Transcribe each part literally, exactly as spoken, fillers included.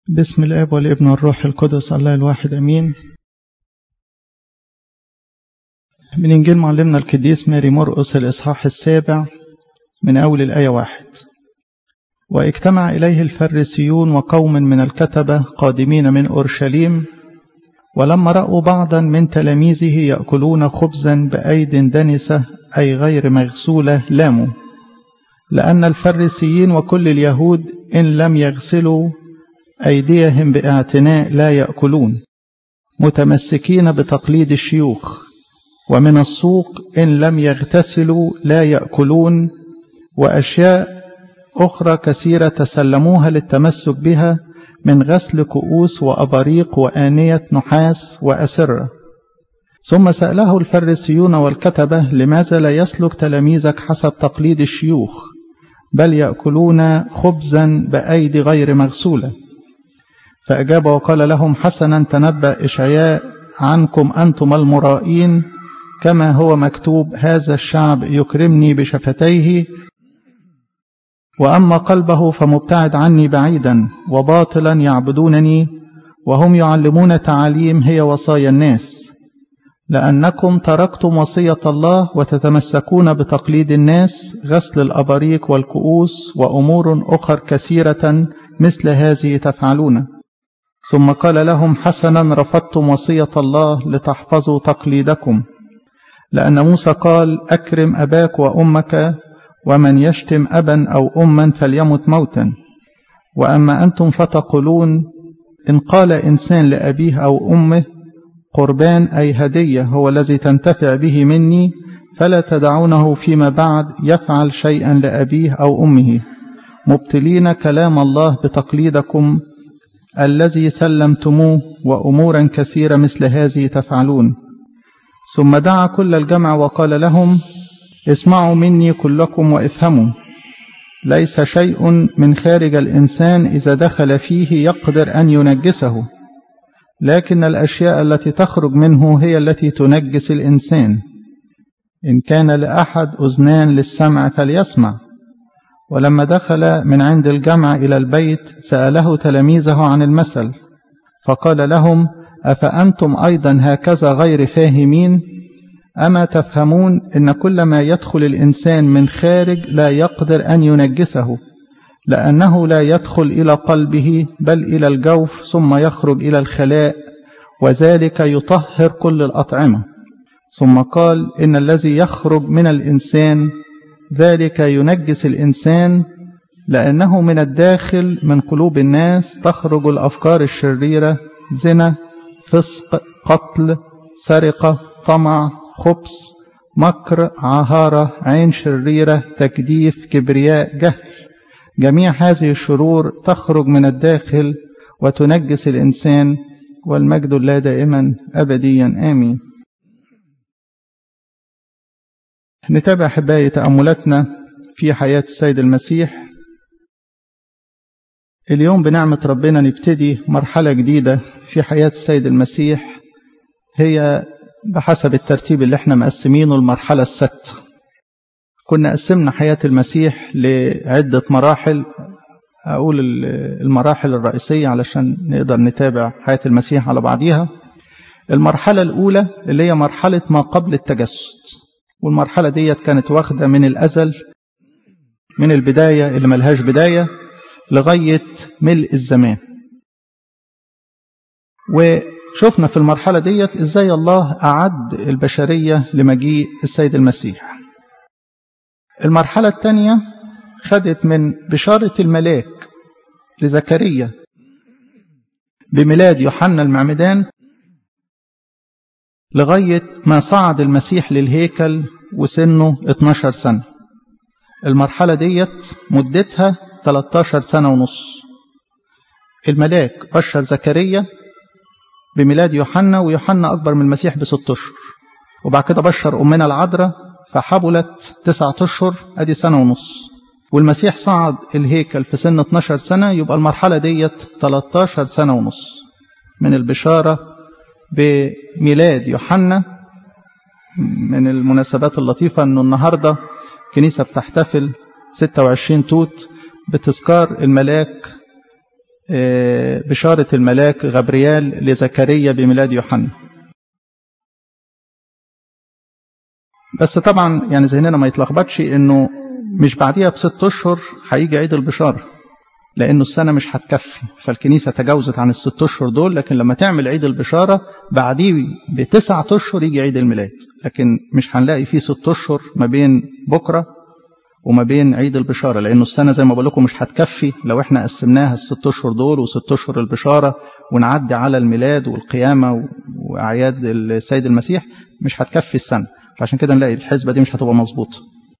بسم الآب والابن والروح القدس الله الواحد أمين. من إنجيل معلمنا القديس ماري مرقس الإصحاح السابع من أول الآية واحد. واجتمع إليه الفريسيون وقوم من الكتبة قادمين من أورشليم، ولما رأوا بعضا من تلاميذه يأكلون خبزا بأيد دنسة أي غير مغسولة لاموا، لأن الفريسيين وكل اليهود إن لم يغسلوا أيديهم باعتناء لا يأكلون، متمسكين بتقليد الشيوخ، ومن السوق إن لم يغتسلوا لا يأكلون، وأشياء أخرى كثيرة تسلموها للتمسك بها من غسل كؤوس وأباريق وآنية نحاس وأسرة. ثم سأله الفريسيون والكتبة: لماذا لا يسلك تلاميذك حسب تقليد الشيوخ، بل يأكلون خبزا بأيدي غير مغسولة؟ فأجاب وقال لهم: حسنا تنبأ إشعياء عنكم أنتم المرائين، كما هو مكتوب: هذا الشعب يكرمني بشفتيه، وأما قلبه فمبتعد عني بعيدا، وباطلا يعبدونني، وهم يعلمون تعاليم هي وصايا الناس. لأنكم تركتم وصية الله وتتمسكون بتقليد الناس، غسل الأباريق والكؤوس وأمور أخر كثيرة مثل هذه تفعلون. ثم قال لهم: حسنا رفضتم وصية الله لتحفظوا تقليدكم، لأن موسى قال: أكرم أباك وأمك، ومن يشتم أبا أو أما فليمت موتا. وأما أنتم فتقولون: إن قال إنسان لأبيه أو أمه قربان أي هدية هو الذي تنتفع به مني، فلا تدعونه فيما بعد يفعل شيئا لأبيه أو أمه، مبطلين كلام الله بتقليدكم الذي سلمتموه، وأمورا كثيرة مثل هذه تفعلون. ثم دعا كل الجمع وقال لهم: اسمعوا مني كلكم وافهموا، ليس شيء من خارج الإنسان إذا دخل فيه يقدر أن ينجسه، لكن الأشياء التي تخرج منه هي التي تنجس الإنسان. إن كان لأحد أذنان للسمع فليسمع. ولما دخل من عند الجمع إلى البيت سأله تلاميذه عن المثل، فقال لهم: أفأنتم أيضا هكذا غير فاهمين؟ أما تفهمون إن كل ما يدخل الإنسان من خارج لا يقدر أن ينجسه، لأنه لا يدخل إلى قلبه بل إلى الجوف ثم يخرج إلى الخلاء، وذلك يطهر كل الأطعمة. ثم قال: إن الذي يخرج من الإنسان ذلك ينجس الإنسان، لأنه من الداخل من قلوب الناس تخرج الأفكار الشريرة، زنا، فسق، قتل، سرقة، طمع، خبث، مكر، عهارة، عين شريرة، تجديف، كبرياء، جهل. جميع هذه الشرور تخرج من الداخل وتنجس الإنسان، والمجد لله دائما أبديا آمين. نتابع أحبائي تأملاتنا في حياة السيد المسيح. اليوم بنعمة ربنا نبتدي مرحلة جديدة في حياة السيد المسيح، هي بحسب الترتيب اللي احنا مقسمينه المرحلة الست. كنا قسمنا حياة المسيح لعدة مراحل، أقول المراحل الرئيسية علشان نقدر نتابع حياة المسيح على بعضيها. المرحلة الأولى اللي هي مرحلة ما قبل التجسد، والمرحلة ديت كانت واخدة من الأزل، من البداية اللي ملهاش بداية لغاية ملء الزمان. وشوفنا في المرحلة ديت إزاي الله أعد البشرية لمجيء السيد المسيح. المرحلة الثانية خدت من بشارة الملاك لزكريا بميلاد يوحنا المعمدان لغاية ما صعد المسيح للهيكل وسنه اتناشر سنة. المرحلة ديت مدتها تلتاشر سنة ونص. الملاك بشر زكريا بميلاد يوحنا، ويوحنا أكبر من المسيح بست أشهر، وبعد كده بشر أمنا العذراء فحبلت تسعة أشهر، أدي سنة ونص. والمسيح صعد الهيكل في سن اتناشر سنة، يبقى المرحلة ديت تلتاشر سنة ونص من البشارة بميلاد يوحنا. من المناسبات اللطيفة أنه النهاردة كنيسة بتحتفل ستة وعشرين توت بتذكار الملاك بشارة الملاك غبريال لزكريا بميلاد يوحنا. بس طبعا يعني ذهننا ما يتلخبطش انه مش بعديها بست اشهر هيجي عيد البشارة، لانه السنة مش هتكفي، فالكنيسة تجاوزت عن الست اشهر دول، لكن لما تعمل عيد البشارة بعديه بتسعة اشهر يجي عيد الميلاد، لكن مش هنلاقي فيه ست اشهر ما بين بكرة وما بين عيد البشارة، لانه السنة زي ما بقول لكم مش هتكفي لو احنا قسمناها الست اشهر دول وست اشهر البشارة ونعدي على الميلاد والقيامة واعياد السيد المسيح، مش هتكفي السنة. فعشان كده نلاقي الحسبة دي مش هتبقى مظبوطة،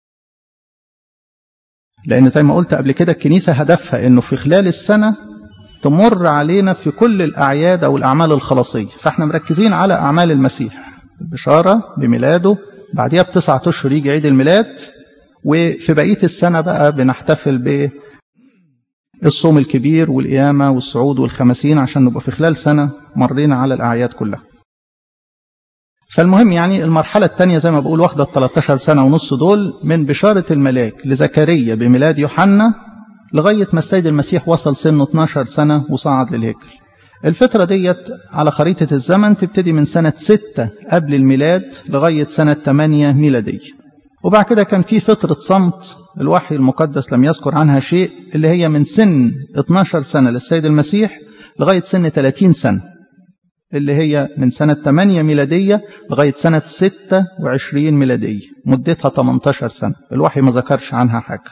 لأن زي ما قلت قبل كده الكنيسة هدفها أنه في خلال السنة تمر علينا في كل الأعياد أو الأعمال الخلاصية، فإحنا مركزين على أعمال المسيح، البشارة بميلاده، بعدها بتسعة أشهر يجي عيد الميلاد، وفي بقية السنة بقى بنحتفل بالصوم الكبير والقيامة والصعود والخمسين، عشان نبقى في خلال سنة مرينا على الأعياد كلها. فالمهم يعني المرحلة الثانية زي ما بقول واخدة ثلاثة عشر سنة ونص دول، من بشارة الملاك لزكريا بميلاد يوحنا لغاية ما السيد المسيح وصل سنه اثناشر سنة وصعد للهيكل. الفترة ديت على خريطة الزمن تبتدي من سنة ستة قبل الميلاد لغاية سنة ثمانية ميلادية، وبعد كده كان في فترة صمت الوحي المقدس لم يذكر عنها شيء، اللي هي من سن اثناشر سنة للسيد المسيح لغاية سن ثلاثين سنة، اللي هي من سنة ثمانية ميلادية لغاية سنة ستة وعشرين ميلادية، مدتها ثمانية عشر سنة، الوحي ما ذكرش عنها حاجة.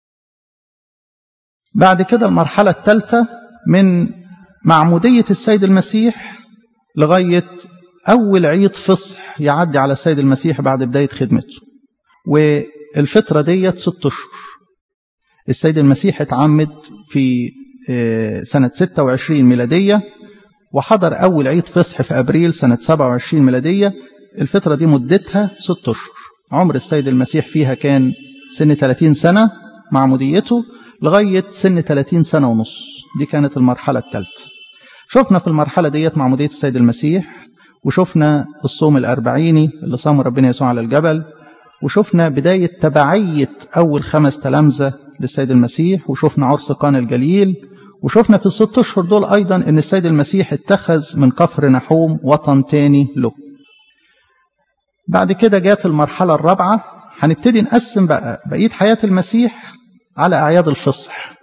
بعد كده المرحلة الثالثة من معمودية السيد المسيح لغاية أول عيد فصح يعدي على السيد المسيح بعد بداية خدمته، والفترة ديت ست أشهر. السيد المسيح اتعمد في سنة ستة وعشرين ميلادية، وحضر أول عيد فصح في أبريل سنة سبعة وعشرين ميلادية. الفترة دي مدتها ست أشهر، عمر السيد المسيح فيها كان سن ثلاثين سنة معموديته لغاية سن ثلاثين سنة ونص، دي كانت المرحلة الثالثة. شفنا في المرحلة ديت معمودية السيد المسيح، وشفنا الصوم الأربعيني اللي صام ربنا يسوع على الجبل، وشفنا بداية تبعية أول خمس تلامذة للسيد المسيح، وشفنا عرس قانا الجليل، وشفنا في الست أشهر دول أيضا أن السيد المسيح اتخذ من كفر نحوم وطن تاني له. بعد كده جات المرحلة الرابعة، هنبتدي نقسم بقى بقية حياة المسيح على أعياد الفصح.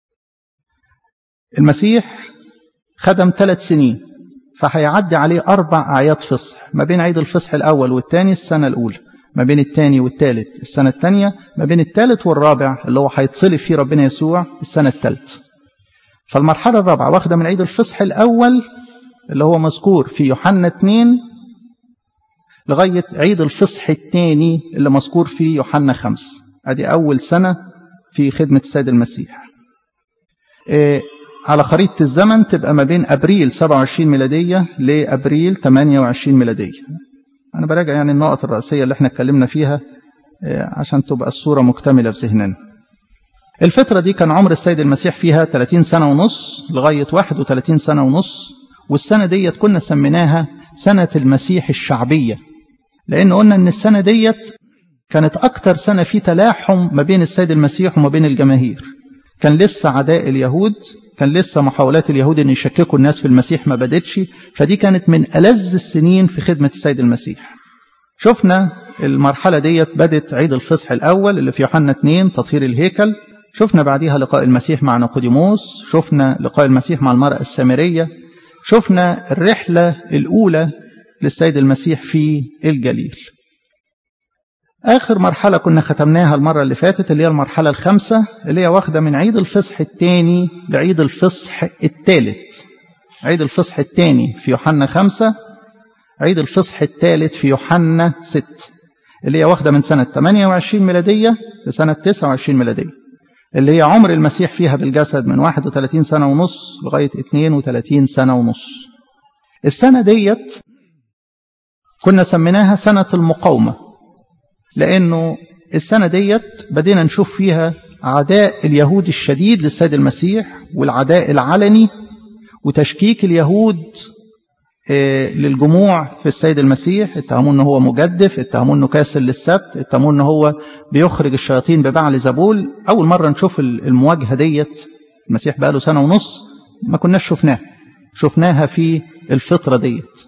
المسيح خدم ثلاث سنين، فهيعدي عليه أربع أعياد فصح، ما بين عيد الفصح الأول والثاني السنة الأولى، ما بين الثاني والثالث السنة الثانية، ما بين الثالث والرابع اللي هو هيتصلب فيه ربنا يسوع السنة الثالثة. فالمرحلة الرابعة واخدة من عيد الفصح الأول اللي هو مذكور في يوحنا اثنين لغاية عيد الفصح الثاني اللي مذكور في يوحنا خمسة. ادي أول سنة في خدمة السيد المسيح. إيه على خريطة الزمن تبقى ما بين أبريل سبعة وعشرين ميلادية لأبريل ثمانية وعشرين ميلادية. أنا براجع يعني النقط الرئيسية اللي احنا اتكلمنا فيها إيه عشان تبقى الصورة مكتملة في ذهننا. الفترة دي كان عمر السيد المسيح فيها ثلاثين سنة ونص لغاية واحد وثلاثين سنة ونص، والسنة ديت كنا سميناها سنة المسيح الشعبية، لأن قلنا أن السنة ديت كانت أكتر سنة في تلاحم ما بين السيد المسيح وما بين الجماهير. كان لسه عداء اليهود، كان لسه محاولات اليهود أن يشككوا الناس في المسيح ما بدتش، فدي كانت من ألذ السنين في خدمة السيد المسيح. شفنا المرحلة ديت بدت عيد الفصح الأول اللي في يوحنا اثنين تطهير الهيكل، شفنا بعديها لقاء المسيح مع نيقوديموس، شفنا لقاء المسيح مع المرأة السامرية، شفنا الرحلة الأولى للسيد المسيح في الجليل. آخر مرحلة كنا ختمناها المرة اللي فاتت اللي هي المرحلة الخامسة، اللي هي واخدة من عيد الفصح الثاني لعيد الفصح الثالث. عيد الفصح الثاني في يوحنا خمسة، عيد الفصح الثالث في يوحنا ستة، اللي هي واخدة من سنة ثمانية وعشرين ميلادية لسنة تسعة وعشرين ميلادية، اللي هي عمر المسيح فيها بالجسد من واحد وثلاثين سنة ونص لغاية اثنين وثلاثين سنة ونص. السنة ديت كنا سميناها سنة المقاومة، لأنه السنة ديت بدينا نشوف فيها عداء اليهود الشديد للسيد المسيح، والعداء العلني، وتشكيك اليهود للجموع في السيد المسيح. اتهموا انه هو مجدف، اتهموا انه كاسر للسبت، اتهموا انه هو بيخرج الشياطين ببعل زبول. اول مرة نشوف المواجهة ديت، المسيح بقى له سنة ونص ما كناش شفناها شفناها في الفترة ديت.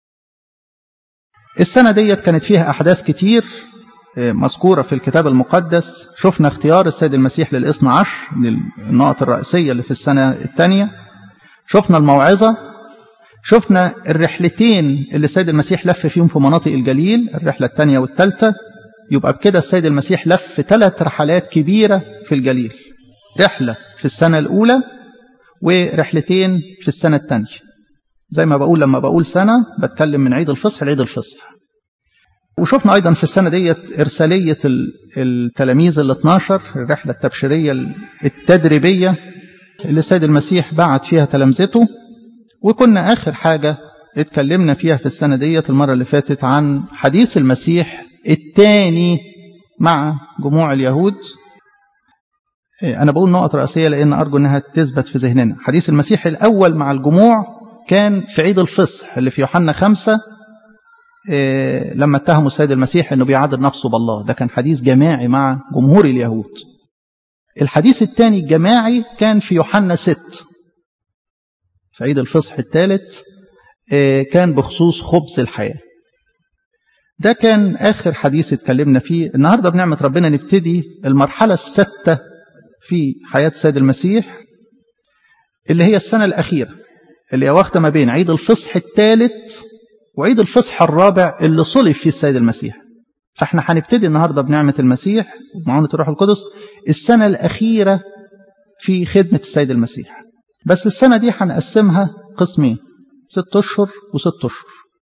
السنة ديت كانت فيها أحداث كتير مذكورة في الكتاب المقدس. شفنا اختيار السيد المسيح للاثنى عشر، للنقط الرئيسية اللي في السنة الثانية. شفنا الموعظة، شفنا الرحلتين اللي السيد المسيح لف فيهم في مناطق الجليل، الرحلة الثانية والثالثة. يبقى بكده السيد المسيح لف ثلاث رحلات كبيرة في الجليل، رحلة في السنة الأولى ورحلتين في السنة الثانية. زي ما بقول لما بقول سنة بتكلم من عيد الفصح لعيد الفصح. وشفنا أيضا في السنة ديت إرسالية التلاميذ الاثناشر، الرحلة التبشيرية التدريبية اللي السيد المسيح بعت فيها تلامذته. وكنا آخر حاجة اتكلمنا فيها في السنة ديت المرة اللي فاتت عن حديث المسيح الثاني مع جموع اليهود. أنا بقول نقط رئيسية لأن أرجو أنها تثبت في ذهننا. حديث المسيح الأول مع الجموع كان في عيد الفصح اللي في يوحنا خمسة، لما اتهموا السيد المسيح أنه بيعادل نفسه بالله. ده كان حديث جماعي مع جمهور اليهود. الحديث الثاني الجماعي كان في يوحنا ستة في عيد الفصح الثالث، كان بخصوص خبز الحياة. ده كان آخر حديث اتكلمنا فيه. النهاردة بنعمة ربنا نبتدي المرحلة الستة في حياة السيد المسيح، اللي هي السنة الأخيرة اللي هي واخدة ما بين عيد الفصح الثالث وعيد الفصح الرابع اللي صلب فيه السيد المسيح. فاحنا هنبتدي النهاردة بنعمة المسيح ومعونة الروح القدس السنة الأخيرة في خدمة السيد المسيح. بس السنة دي هنقسمها قسمين، ست أشهر وست أشهر.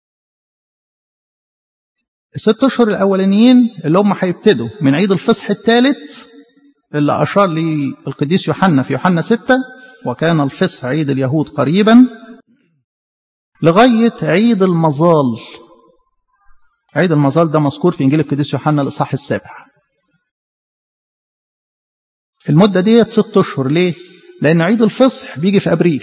الست أشهر الأولانيين اللي هم هيبتدوا من عيد الفصح الثالث اللي أشار لي القديس يوحنا في يوحنا ستة، وكان الفصح عيد اليهود قريبا، لغاية عيد المظال. عيد المظال ده مذكور في إنجيل القديس يوحنا الإصحاح السابع. المدة دي ست أشهر. ليه؟ لأن عيد الفصح بيجي في أبريل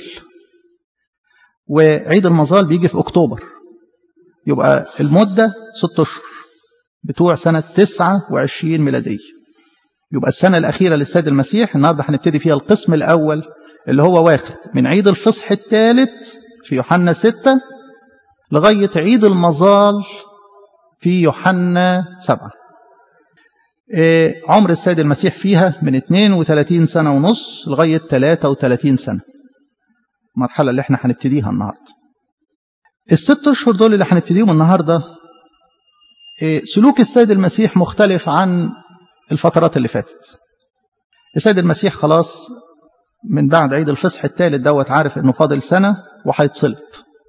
وعيد المظال بيجي في أكتوبر. يبقى المدة ست أشهر بتوع سنة تسعة وعشرين ميلادية. يبقى السنة الأخيرة للسيد المسيح النهاردة هنبتدي فيها القسم الأول اللي هو واخد من عيد الفصح الثالث في يوحنا ستة لغاية عيد المظال في يوحنا سبعة. إيه عمر السيد المسيح فيها من اثنين وثلاثين سنة ونص لغاية ثلاثة وثلاثين سنة، المرحلة اللي احنا هنبتديها النهاردة. الست أشهر دول اللي هنبتديهم النهاردة، إيه سلوك السيد المسيح مختلف عن الفترات اللي فاتت. السيد المسيح خلاص من بعد عيد الفصح الثالث دوت عارف انه فاضل سنة وهيتصلب،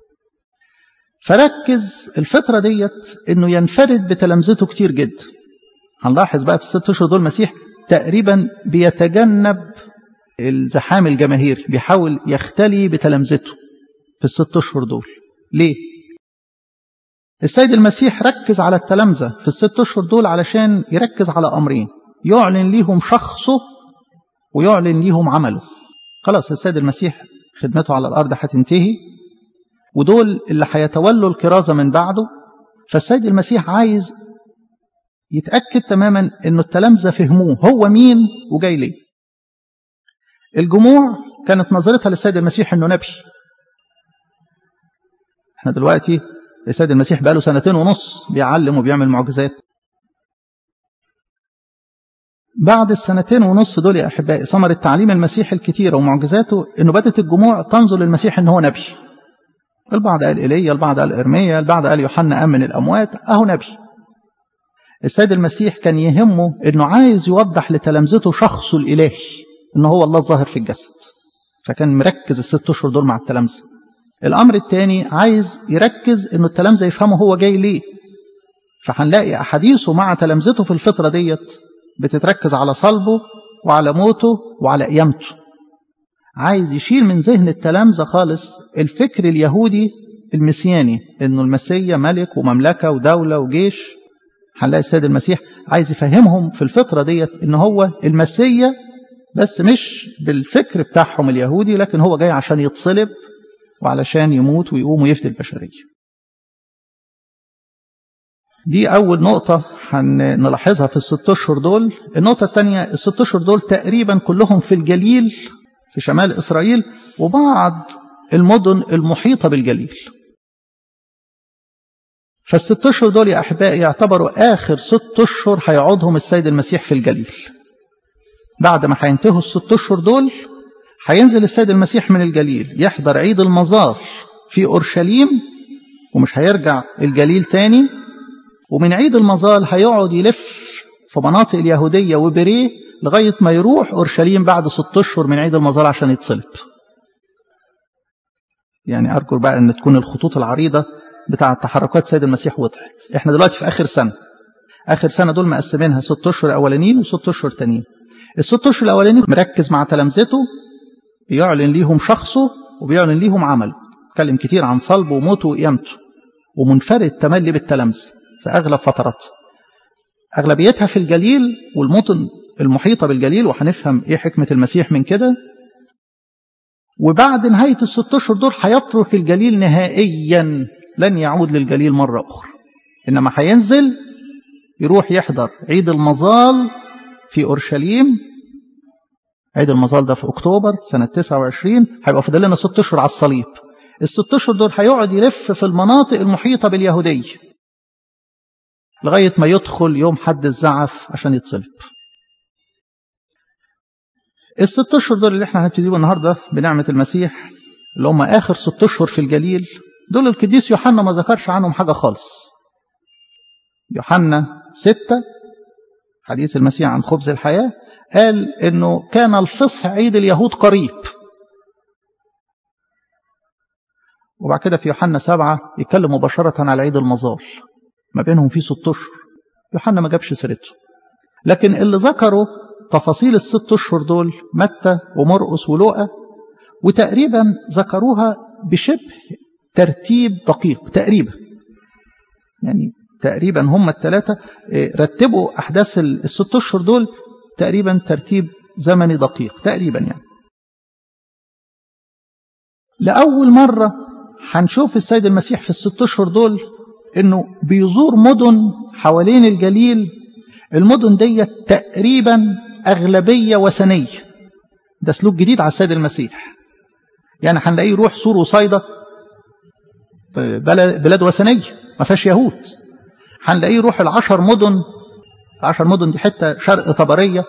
فركز الفترة ديت انه ينفرد بتلامذته كتير جدا. هنلاحظ بقى في الست اشهر دول المسيح تقريبا بيتجنب الزحام الجماهيري، بيحاول يختلي بتلامذته في الست اشهر دول. ليه؟ السيد المسيح ركز على التلامذة في الست اشهر دول علشان يركز على امرين: يعلن ليهم شخصه ويعلن ليهم عمله. خلاص السيد المسيح خدمته على الارض هتنتهي، ودول اللي هيتولوا الكرازة من بعده. فالسيد المسيح عايز يتأكد تماما انه التلامذة فهموه هو مين وجاي ليه. الجموع كانت نظرتها للسيد المسيح انه نبي. احنا دلوقتي السيد المسيح بقاله سنتين ونص بيعلم وبيعمل معجزات. بعد السنتين ونص دول يا أحبائي ثمرة التعليم المسيح الكتيرة ومعجزاته انه بدت الجموع تنظر للمسيح انه هو نبي. البعض قال إيليا، البعض قال إرميا، البعض قال يوحنا أمن الأموات، أهو نبي. السيد المسيح كان يهمه انه عايز يوضح لتلامذته شخصه الإلهي، انه هو الله الظاهر في الجسد. فكان مركز الست اشهر دول مع التلامذة. الأمر الثاني عايز يركز انه التلامذة يفهموا هو جاي ليه. فهنلاقي أحاديثه مع تلامذته في الفترة ديت بتتركز على صلبه وعلى موته وعلى قيامته. عايز يشيل من ذهن التلامذة خالص الفكر اليهودي المسياني انه المسيح ملك ومملكة ودولة وجيش. هنلاقي السيد المسيح عايز يفهمهم في الفترة ديت ان هو المسيح، بس مش بالفكر بتاعهم اليهودي، لكن هو جاي عشان يتصلب وعلشان يموت ويقوم ويفدي البشرية. دي أول نقطة هنلاحظها في الست أشهر دول. النقطة الثانية، الست أشهر دول تقريبا كلهم في الجليل في شمال إسرائيل وبعض المدن المحيطة بالجليل. فالست أشهر دول يا أحبائي يعتبروا آخر ست أشهر هيقعدهم السيد المسيح في الجليل. بعد ما هينتهوا الست أشهر دول هينزل السيد المسيح من الجليل يحضر عيد المظال في أورشليم، ومش هيرجع الجليل تاني. ومن عيد المظال هيقعد يلف في مناطق اليهودية وبريه لغاية ما يروح أورشليم بعد ست أشهر من عيد المظال عشان يتصلب. يعني أرجو بقى أن تكون الخطوط العريضة بتاع تحركات سيد المسيح وضحت. احنا دلوقتي في آخر سنة. آخر سنة دول مقسمينها ست أشهر أولانيين وست أشهر تانيين. الست أشهر الأولانيين مركز مع تلامذته، بيعلن ليهم شخصه وبيعلن ليهم عمله. اتكلم كتير عن صلبه وموته وقيامته، ومنفرد تملي بالتلامذة في أغلب فتراتها. أغلبيتها في الجليل والمدن المحيطة بالجليل، وهنفهم إيه حكمة المسيح من كده. وبعد نهاية الست أشهر دول هيترك الجليل نهائيا، لن يعود للجليل مرة أخرى، إنما هينزل يروح يحضر عيد المظال في أورشليم. عيد المظال ده في أكتوبر سنة تسعة وعشرين. هيبقى فاضل لنا ست أشهر على الصليب. الست أشهر دول هيقعد يلف في المناطق المحيطة باليهودية لغاية ما يدخل يوم حد الزعف عشان يتصلب. الست أشهر دول اللي احنا هنبتديه النهاردة بنعمة المسيح، اللي هم آخر ست أشهر في الجليل، دول القديس يوحنا ما ذكرش عنهم حاجة خالص. يوحنا ستة حديث المسيح عن خبز الحياة قال إنه كان الفصح عيد اليهود قريب. وبعد كده في يوحنا سبعة يتكلم مباشرة على عيد المظال، ما بينهم في ست أشهر. يوحنا ما جابش سيرته، لكن اللي ذكروا تفاصيل الست أشهر دول متى ومرقس ولوقا، وتقريبا ذكروها بشبه ترتيب دقيق تقريبا. يعني تقريبا هم الثلاثة رتبوا أحداث الست أشهر دول تقريبا ترتيب زمني دقيق تقريبا. يعني لأول مرة هنشوف السيد المسيح في الست أشهر دول إنه بيزور مدن حوالين الجليل. المدن دي تقريبا أغلبية وثنية. ده سلوك جديد على السيد المسيح. يعني هنلاقيه يروح سور وصيدا بلاد وثنية ما فيهاش يهود. هنلاقيه يروح العشر مدن. العشر مدن دي حتة شرق طبرية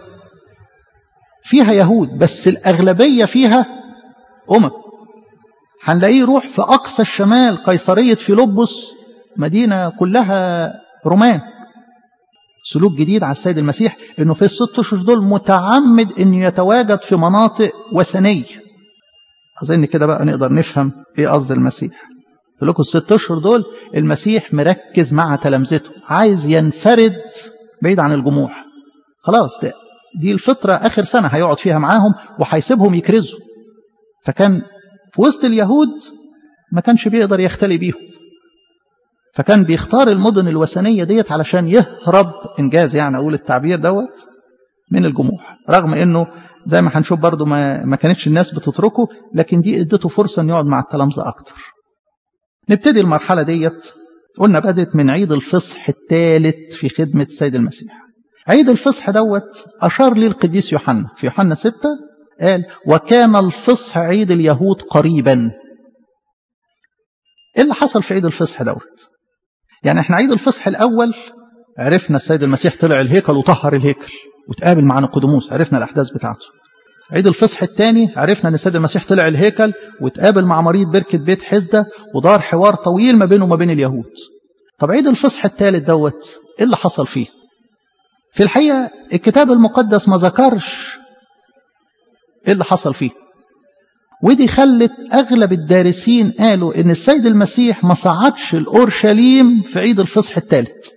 فيها يهود، بس الأغلبية فيها أمم. هنلاقيه يروح في أقصى الشمال قيصرية فيلبس، مدينة كلها رومان. سلوك جديد على السيد المسيح إنه في الست أشهر دول متعمد إنه يتواجد في مناطق وثنية. أظن كده بقى نقدر نفهم إيه قصد المسيح. في لكم الست أشهر دول المسيح مركز مع تلامذته، عايز ينفرد بعيد عن الجموع. خلاص ده دي الفترة آخر سنة هيقعد فيها معاهم وهيسيبهم يكرزوا. فكان في وسط اليهود ما كانش بيقدر يختلي بيهم، فكان بيختار المدن الوثنية ديت علشان يهرب، إنجاز يعني أقول التعبير دوت، من الجموع. رغم إنه زي ما هنشوف برضو ما, ما كانتش الناس بتتركه، لكن دي ادته فرصة أن يقعد مع التلامذة أكتر. نبتدي المرحلة ديت. قلنا بدت من عيد الفصح الثالث في خدمة السيد المسيح. عيد الفصح دوت أشار لي القديس يوحنا في يوحنا ستة، قال وكان الفصح عيد اليهود قريبا. إيه اللي حصل في عيد الفصح دوت؟ يعني احنا عيد الفصح الأول عرفنا السيد المسيح طلع الهيكل وطهر الهيكل وتقابل مع نيقوديموس، عرفنا الأحداث بتاعته. عيد الفصح الثاني عرفنا أن السيد المسيح طلع الهيكل وتقابل مع مريض بركة بيت حزدة ودار حوار طويل ما بينه وما بين اليهود. طب عيد الفصح الثالث دوت إيه اللي حصل فيه؟ في الحقيقة الكتاب المقدس ما ذكرش إيه اللي حصل فيه، ودي خلت أغلب الدارسين قالوا إن السيد المسيح ما صعدش الأورشليم في عيد الفصح الثالث.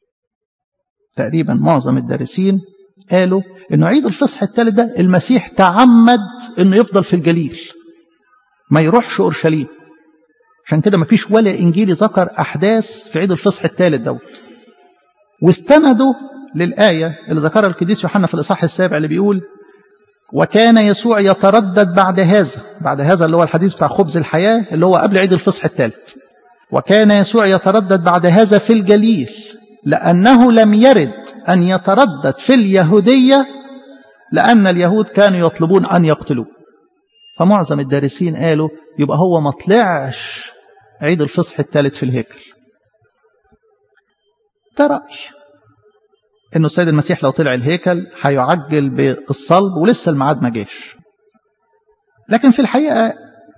تقريبا معظم الدارسين قالوا إنه عيد الفصح الثالث ده المسيح تعمد إنه يفضل في الجليل ما يروحش أورشليم. عشان كده ما فيش ولا إنجيلي ذكر أحداث في عيد الفصح الثالث دوت، واستندوا للآية اللي ذكرها القديس يوحنا في الإصحاح السابع اللي بيقول وكان يسوع يتردد بعد هذا. بعد هذا اللي هو الحديث بتاع خبز الحياة اللي هو قبل عيد الفصح الثالث. وكان يسوع يتردد بعد هذا في الجليل لأنه لم يرد أن يتردد في اليهودية لأن اليهود كانوا يطلبون أن يقتلوه. فمعظم الدارسين قالوا يبقى هو ما طلعش عيد الفصح الثالث في الهيكل. ده رأي إنه السيد المسيح لو طلع الهيكل هيعجل بالصلب ولسه الميعاد ما جاش. لكن في الحقيقة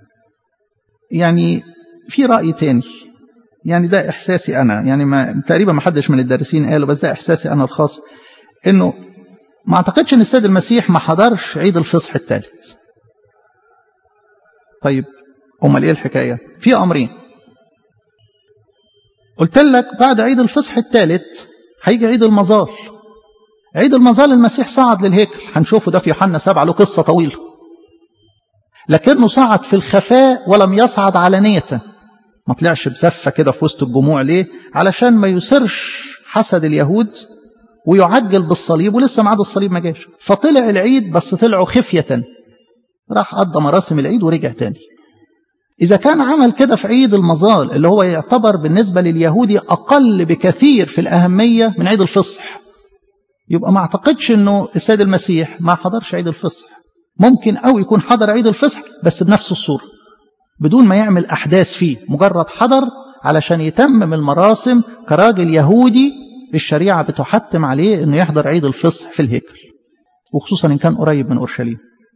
يعني في رأي تاني، يعني ده إحساسي أنا، يعني ما تقريبا ما حدش من الدارسين قالوا، بس ده إحساسي أنا الخاص، إنه ما أعتقدش إن السيد المسيح ما حضرش عيد الفصح الثالث. طيب أمال إيه الحكاية؟ في أمرين. قلت لك بعد عيد الفصح الثالث هيجي عيد المظال. عيد المظال المسيح صعد للهيكل، هنشوفه ده في يوحنا سبعة، له قصة طويلة، لكنه صعد في الخفاء ولم يصعد علانية. ما طلعش بزفة كده في وسط الجموع. ليه؟ علشان ما يثيرش حسد اليهود ويعجل بالصليب ولسه ميعاد الصليب ما جاش. فطلع العيد بس طلعوا خفية، راح قضى مراسم العيد ورجع تاني. إذا كان عمل كده في عيد المظال اللي هو يعتبر بالنسبة لليهودي أقل بكثير في الأهمية من عيد الفصح، يبقى ما اعتقدش أنه السيد المسيح ما حضرش عيد الفصح. ممكن أو يكون حضر عيد الفصح بس بنفس الصورة بدون ما يعمل أحداث فيه، مجرد حضر علشان يتمم المراسم كراجل يهودي الشريعة بتحتم عليه أنه يحضر عيد الفصح في الهيكل، وخصوصا إن كان قريب من أورشليم.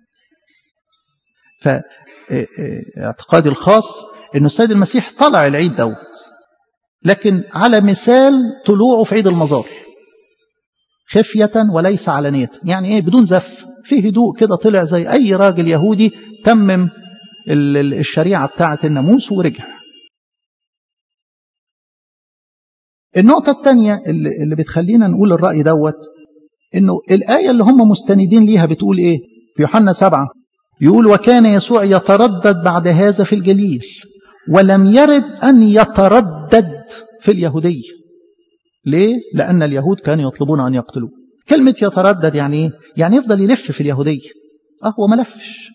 فاعتقادي الخاص أنه السيد المسيح طلع العيد دوت، لكن على مثال طلوعه في عيد المظال، خفية وليس علانية. يعني إيه؟ بدون زف، في هدوء كده، طلع زي أي راجل يهودي تمم الشريعة بتاعة الناموس ورجع. النقطة الثانية اللي بتخلينا نقول الرأي دوت، إنه الآية اللي هم مستندين ليها بتقول إيه؟ في يوحنا سبعة يقول: وكان يسوع يتردد بعد هذا في الجليل ولم يرد أن يتردد في اليهودية. ليه؟ لأن اليهود كانوا يطلبون أن يقتلوه. كلمة يتردد يعني إيه؟ يعني يفضل يلف في اليهودية. أه هو ملفش،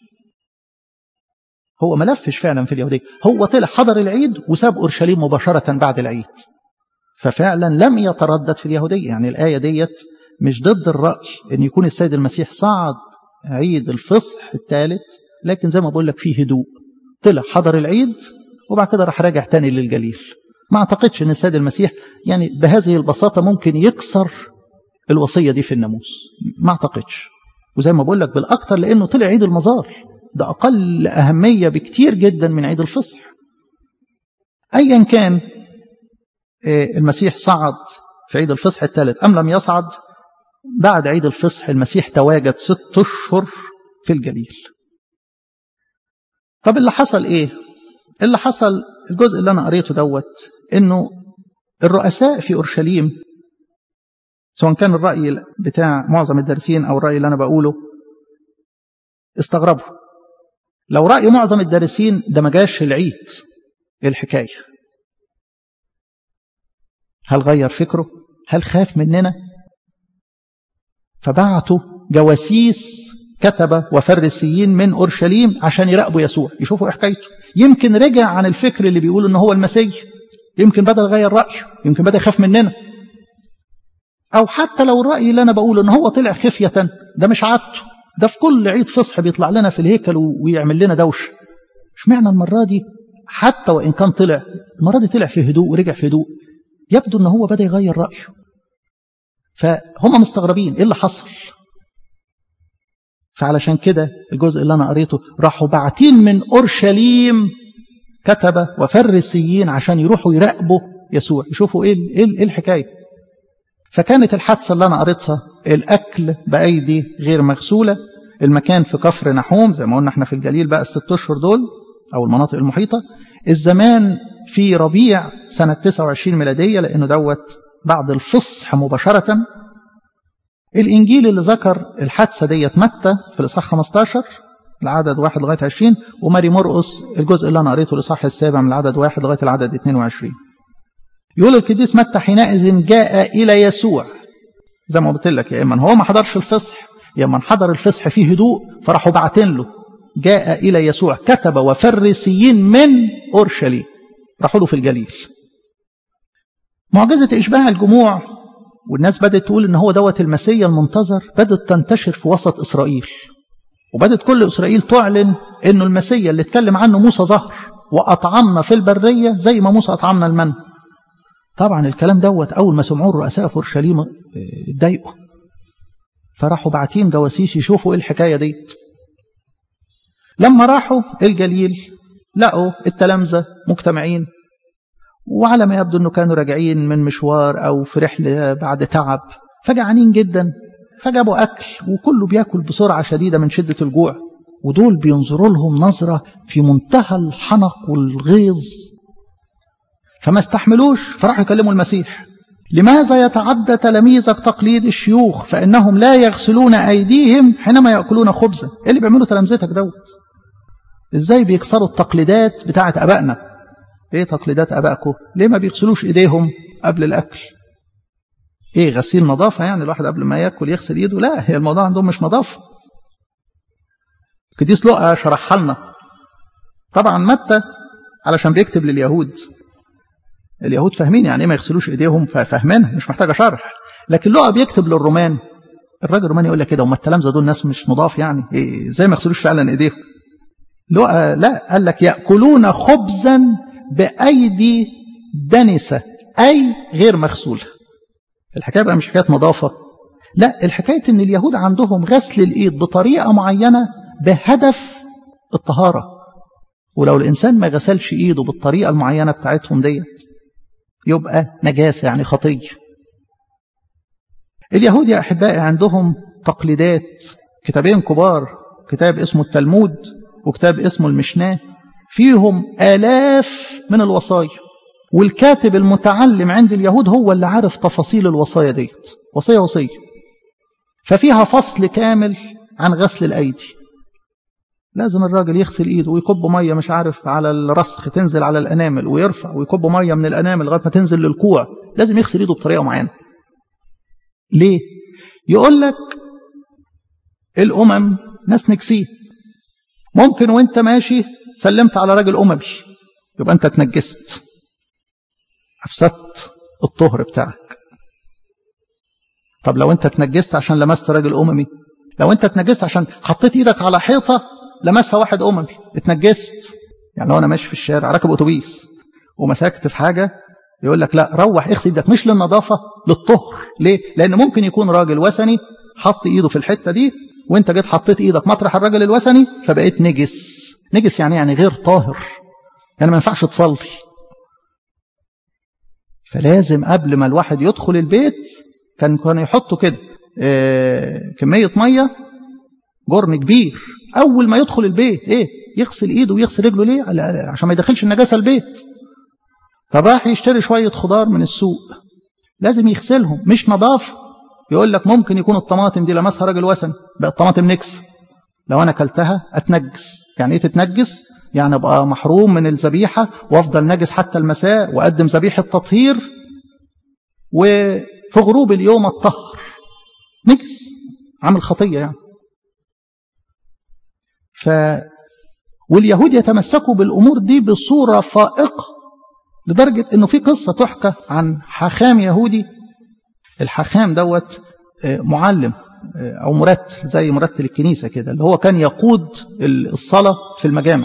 هو ملفش فعلا في اليهودية. هو طلع حضر العيد وساب أورشليم مباشرة بعد العيد، ففعلا لم يتردد في اليهودية. يعني الآية ديت مش ضد الرأي أن يكون السيد المسيح صعد عيد الفصح الثالث، لكن زي ما بقول لك فيه هدوء، طلع حضر العيد وبعد كده راح راجع تاني للجليل. ما اعتقدش ان السيد المسيح يعني بهذه البساطة ممكن يكسر الوصية دي في الناموس، ما اعتقدش. وزي ما بقول لك بالاكتر لانه طلع عيد المظال، ده اقل اهمية بكتير جدا من عيد الفصح. ايا كان المسيح صعد في عيد الفصح الثالث ام لم يصعد، بعد عيد الفصح المسيح تواجد ست اشهر في الجليل. طب اللي حصل ايه؟ اللي حصل الجزء اللي انا قريته دوت، انه الرؤساء في اورشليم، سواء كان الرأي بتاع معظم الدارسين او الرأي اللي انا بقوله، استغربوا. لو رأي معظم الدارسين ده ما جاش العيد، ايه الحكاية؟ هل غير فكره؟ هل خاف مننا؟ فبعتوا جواسيس كتبة وفريسيين من أورشليم عشان يراقبوا يسوع، يشوفوا إيه حكايته. يمكن رجع عن الفكر اللي بيقول إنه هو المسيح، يمكن بدأ يغير رأيه، يمكن بدأ يخاف مننا. أو حتى لو الرأي اللي أنا بقوله إنه هو طلع خفية، ده مش عادته، ده في كل عيد فصح بيطلع لنا في الهيكل ويعمل لنا دوشة. مش معنى المرة دي حتى وإن كان طلع، المرة دي طلع في هدوء ورجع في هدوء، يبدو إنه هو بدأ يغير رأيه. فهم مستغربين إيه اللي حصل. فعلشان كده الجزء اللي أنا قريته راحوا باعتين من أورشليم كتبة وفريسيين عشان يروحوا يراقبوا يسوع، يشوفوا إيه, إيه الحكاية. فكانت الحادثة اللي أنا قريتها الأكل بأيدي غير مغسولة. المكان في كفر نحوم، زي ما قلنا احنا في الجليل بقى الست أشهر دول أو المناطق المحيطة. الزمان في ربيع سنة تسعة وعشرين ميلادية، لأنه دوت بعد الفصح مباشرة. الإنجيل اللي ذكر الحادثة ديت متى في الإصحاح خمسة عشر العدد واحد لغاية عشرين، وماري مرقس الجزء اللي أنا قريته الإصحاح السابع من العدد واحد لغاية العدد اثنين وعشرين. يقول القديس متى: حينئذ جاء إلى يسوع. زي ما قلت لك، يا إما هو ما حضرش الفصح، يا إما حضر الفصح فيه هدوء فراحوا باعتين له. جاء إلى يسوع كتبة وفريسيين من أورشليم، راحوا له في الجليل. معجزة إشباع الجموع والناس بدأت تقول إن هو دوت المسيح المنتظر بدأت تنتشر في وسط إسرائيل. وبدت كل إسرائيل تعلن إنه المسيح اللي اتكلم عنه موسى ظهر وأطعمنا في البرية زي ما موسى أطعمنا المن. طبعا الكلام دوت أول ما سمعوه الرؤساء في أورشليم اتضايقوا، فراحوا باعتين جواسيس يشوفوا إيه الحكاية ديت. لما راحوا الجليل لقوا التلامذة مجتمعين، وعلى ما يبدو أنه كانوا راجعين من مشوار أو في رحلة بعد تعب، فجعانين جدا، فجابوا أكل وكله بيأكل بسرعة شديدة من شدة الجوع، ودول بينظروا لهم نظرة في منتهى الحنق والغيظ، فما استحملوش فراحوا يكلموا المسيح. لماذا يتعدى تلاميذك تقليد الشيوخ فإنهم لا يغسلون أيديهم حينما يأكلون خبزا؟ إيه اللي بيعملوا تلامذتك دوت؟ إزاي بيكسروا التقليدات بتاعت أبائنا؟ إيه تقليدات أبائكم؟ ليه ما بيغسلوش إيديهم قبل الأكل؟ إيه غسيل نظافة يعني الواحد قبل ما يأكل يغسل إيده؟ لا، هي الموضوع عندهم مش نظافة. قديس لوقا شرحها لنا. طبعا متى علشان بيكتب لليهود، اليهود فاهمين يعني ايه ما يغسلوش ايديهم، فاهمينها مش محتاجه شرح. لكن لوقا بيكتب للرومان، الراجل الروماني يقول لك كده هم التلامذه دول ناس مش نضاف يعني، إيه ازاي ما يغسلوش فعلا ايديهم؟ لوقا لا، قال لك ياكلون خبزا بايدي دنسه اي غير مغسوله. الحكايه بقى مش حكايه نظافه، لا، الحكايه ان اليهود عندهم غسل الايد بطريقه معينه بهدف الطهاره، ولو الانسان ما غسلش ايده بالطريقه المعينه بتاعتهم ديت يبقى نجاسة يعني خطية. اليهود يا أحبائي عندهم تقليدات، كتابين كبار، كتاب اسمه التلمود وكتاب اسمه المشناه، فيهم آلاف من الوصايا، والكاتب المتعلم عند اليهود هو اللي عارف تفاصيل الوصايا ديت، وصية وصية. ففيها فصل كامل عن غسل الأيدي، لازم الراجل يغسل ايده ويكب ميه مش عارف على الرسخ تنزل على الانامل، ويرفع ويكب ميه من الانامل لغايه ما تنزل للكوع، لازم يغسل ايده بطريقه معينه. ليه؟ يقول لك الامم ناس نجسين، ممكن وانت ماشي سلمت على راجل اممي يبقى انت اتنجست، افسدت الطهر بتاعك. طب لو انت اتنجست عشان لمست راجل اممي، لو انت اتنجست عشان حطيت ايدك على حيطه لمسها واحد أممي اتنجست. يعني لو أنا ماشي في الشارع راكب أتوبيس ومسكت في حاجة، يقول لك لا، روح اغسل ايدك، مش للنظافة، للطهر. ليه؟ لأن ممكن يكون راجل وثني حط ايده في الحتة دي وانت جيت حطيت ايدك مطرح الراجل الوثني فبقيت نجس. نجس يعني يعني غير طاهر، يعني ما ينفعش تصلي. فلازم قبل ما الواحد يدخل البيت كان كانوا يحطوا كده اه كمية مية جرن كبير أول ما يدخل البيت، إيه يغسل إيده ويغسل رجله. ليه؟ عشان ما يدخلش النجاسة البيت. فراح يشتري شوية خضار من السوق، لازم يغسلهم، مش نظافة. يقول لك ممكن يكون الطماطم دي لمسها راجل وثني بقى الطماطم نكس، لو أنا أكلتها أتنجس. يعني إيه تتنجس؟ يعني أبقى محروم من الذبيحة وأفضل نجس حتى المساء، وأقدم ذبيحة تطهير وفي غروب اليوم الطهر، نجس، عامل خطية يعني. ف واليهود يتمسكوا بالأمور دي بصورة فائقة، لدرجة أنه في قصة تحكى عن حاخام يهودي. الحاخام دوت معلم أو مرتل زي مرتل الكنيسة كده، اللي هو كان يقود الصلاة في المجامع.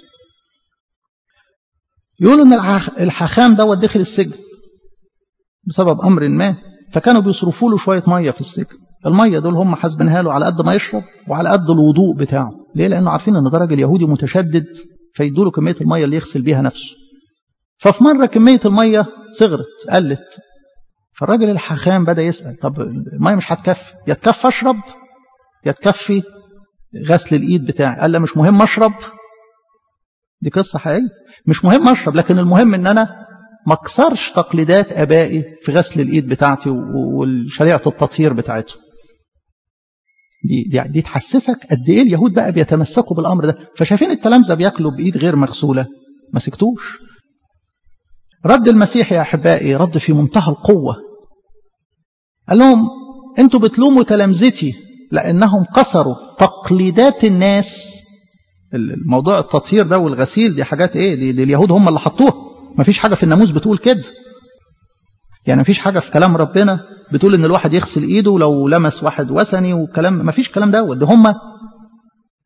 يقولوا أن الحاخام دوت دخل السجن بسبب أمر ما، فكانوا بيصرفوا له شوية مية في السجن. المية دول هم حاسبينها له على قد ما يشرب وعلى قد الوضوء بتاعه. ليه؟ لأنه عارفين أن ده راجل يهودي متشدد، فيدوا له كمية المية اللي يغسل بيها نفسه. ففي مرة كمية المية صغرت قلت، فالراجل الحاخام بدأ يسأل طب المية مش هتكفي، يا تكفي أشرب يا تكفي غسل الإيد بتاعي. قال له مش مهم أشرب، دي قصة حقيقية، مش مهم أشرب، لكن المهم أن أنا ما اكسرش تقليدات أبائي في غسل الإيد بتاعتي والشريعة التطهير بتاعته. دي, دي, دي تحسسك قد إيه اليهود بقى بيتمسكوا بالأمر ده. فشايفين التلامذة بياكلوا بإيد غير مغسولة ما سكتوش. رد المسيح يا أحبائي رد في منتهى القوة، قال لهم أنتوا بتلوموا تلامذتي لأنهم كسروا تقليدات الناس. الموضوع التطهير ده والغسيل دي حاجات إيه؟ دي, دي اليهود هم اللي حطوها، ما فيش حاجة في الناموس بتقول كده. يعني ما فيش حاجة في كلام ربنا بتقول إن الواحد يغسل إيده لو لمس واحد وثني وكلام، ما فيش كلام دوت. ده هم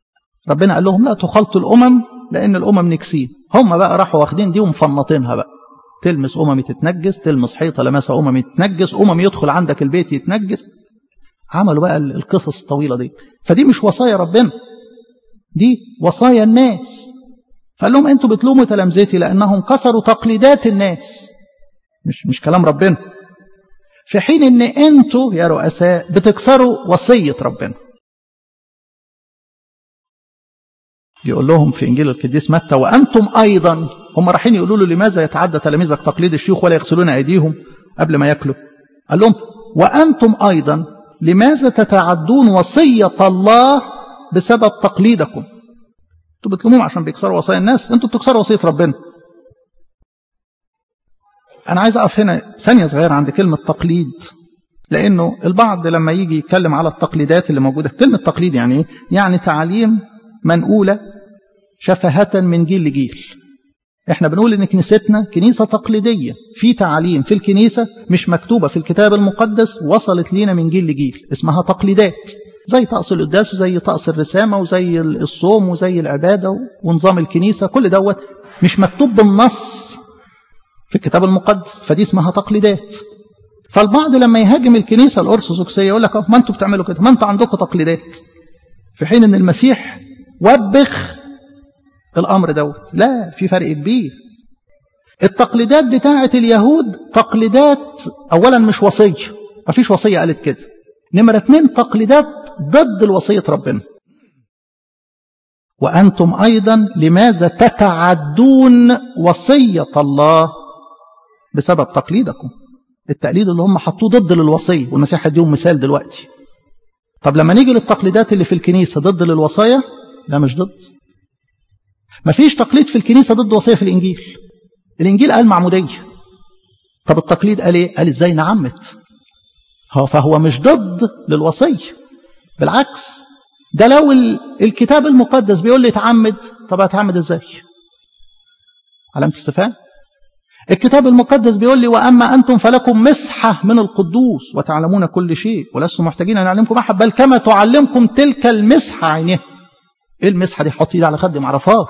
ربنا قال لهم لا تخلطوا الأمم لأن الأمم نكسين. هم بقى راحوا واخدين دي ومفنطينها بقى، تلمس أمم تتنجس، تلمس حيطة لمسها أمم تتنجس، أمم يدخل عندك البيت يتنجس. عملوا بقى القصص الطويلة دي. فدي مش وصايا ربنا، دي وصايا الناس. فقال لهم أنتوا بتلوموا تلامذتي لأنهم كسروا تقليدات الناس، مش مش كلام ربنا، في حين ان انتوا يا رؤساء بتكسروا وصية ربنا. يقول لهم في انجيل القديس متى وانتم ايضا، هم رايحين يقولوا له لماذا يتعدى تلاميذك تقليد الشيوخ ولا يغسلون ايديهم قبل ما ياكلوا؟ قال لهم وانتم ايضا لماذا تتعدون وصية الله بسبب تقليدكم؟ انتوا بتلوموهم عشان بيكسروا وصايا الناس، انتوا بتكسروا وصية ربنا. أنا عايز أقف هنا ثانية صغيرة عند كلمة تقليد، لأنه البعض لما يجي يتكلم على التقليدات اللي موجودة، كلمة تقليد يعني إيه؟ يعني تعاليم منقولة شفهة من جيل لجيل. إحنا بنقول إن كنيستنا كنيسة تقليدية، في تعاليم في الكنيسة مش مكتوبة في الكتاب المقدس وصلت لينا من جيل لجيل، اسمها تقليدات، زي طقس القداس وزي طقس الرسامة وزي الصوم وزي العبادة ونظام الكنيسة، كل دوت مش مكتوب بالنص في الكتاب المقدس، فدي اسمها تقليدات. فالبعض لما يهاجم الكنيسة الأرثوذكسية يقول لك ما انتوا بتعملوا كده، ما انتوا عندكم تقليدات، في حين ان المسيح وبخ الأمر دوت. لا، في فرق كبير. التقليدات بتاعة اليهود تقليدات أولا مش وصية، ما فيش وصية قالت كده. نمرة اتنين تقليدات ضد الوصية ربنا. وأنتم أيضا لماذا تتعدون وصية الله بسبب تقليدكم؟ التقليد اللي هم حطوه ضد للوصية، والمسيح هديهم مثال دلوقتي. طب لما نيجي للتقليدات اللي في الكنيسة ضد للوصايا، لا مش ضد. مفيش تقليد في الكنيسة ضد وصية في الإنجيل. الإنجيل قال معمودية، طب التقليد قال إيه؟ قال إزاي نعمت. فهو مش ضد للوصية، بالعكس، ده لو الكتاب المقدس بيقول لي اتعمد، طب اتعمد ازاي؟ علامة استفهام. الكتاب المقدس بيقول لي واما انتم فلكم مسحة من القدوس وتعلمون كل شيء ولستم محتاجين ان اعلمكم احد بل كما تعلمكم تلك المسحة عينها. ايه المسحة دي؟ حط ايدي على خدي معرفهاش.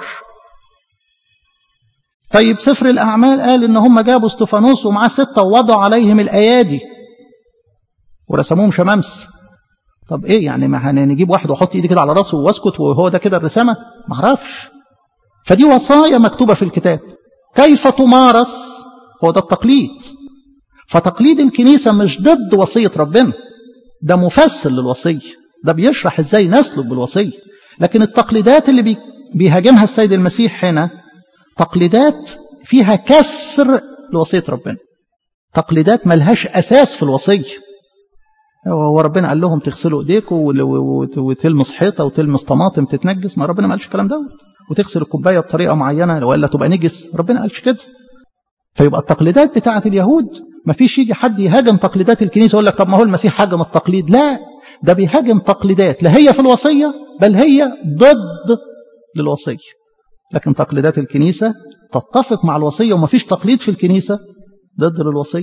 طيب سفر الاعمال قال ان هم جابوا استفانوس ومعاه ستة ووضعوا عليهم الايادي ورسموهم شمامس. طب ايه يعني؟ ما هنجيب واحد واحط ايدي كده على راسه واسكت وهو ده كده الرسامه؟ ما اعرفش. فدي وصايا مكتوبه في الكتاب، كيف تمارس هو ده التقليد. فتقليد الكنيسه مش ضد وصيه ربنا، ده مفسر للوصيه، ده بيشرح ازاي نسلك بالوصيه. لكن التقليدات اللي بيهاجمها السيد المسيح هنا تقليدات فيها كسر لوصيه ربنا، تقليدات ملهاش اساس في الوصيه. هو ربنا قال لهم تغسلوا ايديكم وتلمس حيطه وتلمس طماطم تتنجس؟ ما ربنا ما قالش الكلام دوت. وتغسل الكوبايه بطريقه معينه والا تبقى نجس؟ ربنا قالش كده. فيبقى التقليدات بتاعه اليهود ما فيش يجي حد يهاجم تقليدات الكنيسه يقول لك طب ما هو المسيح هاجم التقليد. لا، ده بيهاجم تقليدات لا هي في الوصيه بل هي ضد للوصيه. لكن تقليدات الكنيسه تتفق مع الوصيه، وما فيش تقليد في الكنيسه ضد للوصيه.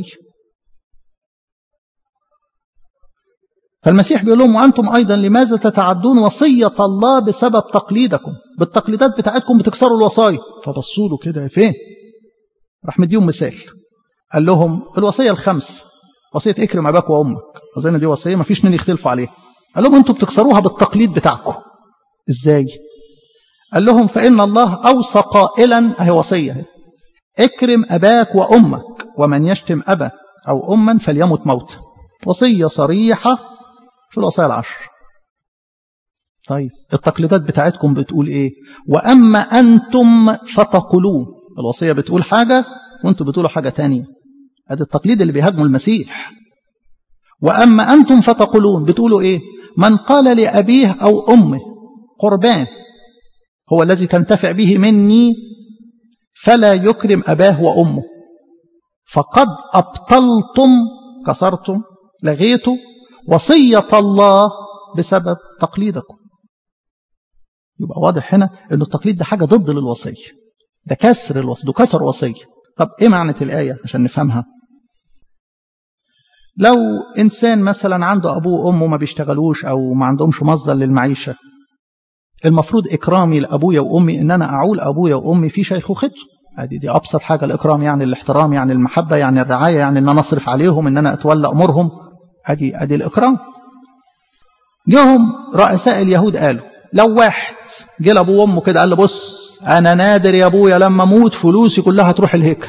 فالمسيح بيقول لهم وأنتم أيضا لماذا تتعدون وصية الله بسبب تقليدكم؟ بالتقليدات بتاعتكم بتكسروا الوصايا. فبصوا له كده فين؟ راح مديهم مثال، قال لهم الوصية الخمس، وصية اكرم أباك وأمك، أظن دي وصية ما فيش اتنين يختلفوا عليها. قال لهم أنتم بتكسروها بالتقليد بتاعكم. إزاي؟ قال لهم فإن الله أوصى قائلا، أهي وصية، اكرم أباك وأمك ومن يشتم أبا أو أما فليمت موتا. وصية صريحة في الوصايا العشر. طيب التقليدات بتاعتكم بتقول ايه؟ واما انتم فتقولون. الوصيه بتقول حاجه وانتم بتقولوا حاجه تانية. هذا التقليد اللي بيهاجمه المسيح. واما انتم فتقولون بتقولوا ايه؟ من قال لابيه او امه قربان هو الذي تنتفع به مني فلا يكرم اباه وامه، فقد ابطلتم، كسرتم، لغيتوا وصية الله بسبب تقليدكم. يبقى واضح هنا أن التقليد ده حاجة ضد للوصية، ده كسر الوصية، ده كسر وصية. طب إيه معنى الآية عشان نفهمها؟ لو إنسان مثلا عنده أبوه وأمه ما بيشتغلوش أو ما عندهمش مصدر للمعيشة، المفروض إكرامي لأبويا وأمي إن أنا أعول أبويا وأمي في شيخوخته. هذه دي أبسط حاجة. الإكرام يعني الاحترام، يعني المحبة، يعني الرعاية، يعني إن أنا أصرف عليهم، إن أنا أتولى أمورهم. هذه هذه الإكرام. جهم رؤساء اليهود قالوا لو واحد جه لأبوه وأمه كده قال له بص أنا نادر يا أبويا لما أموت فلوسي كلها تروح الهيكل،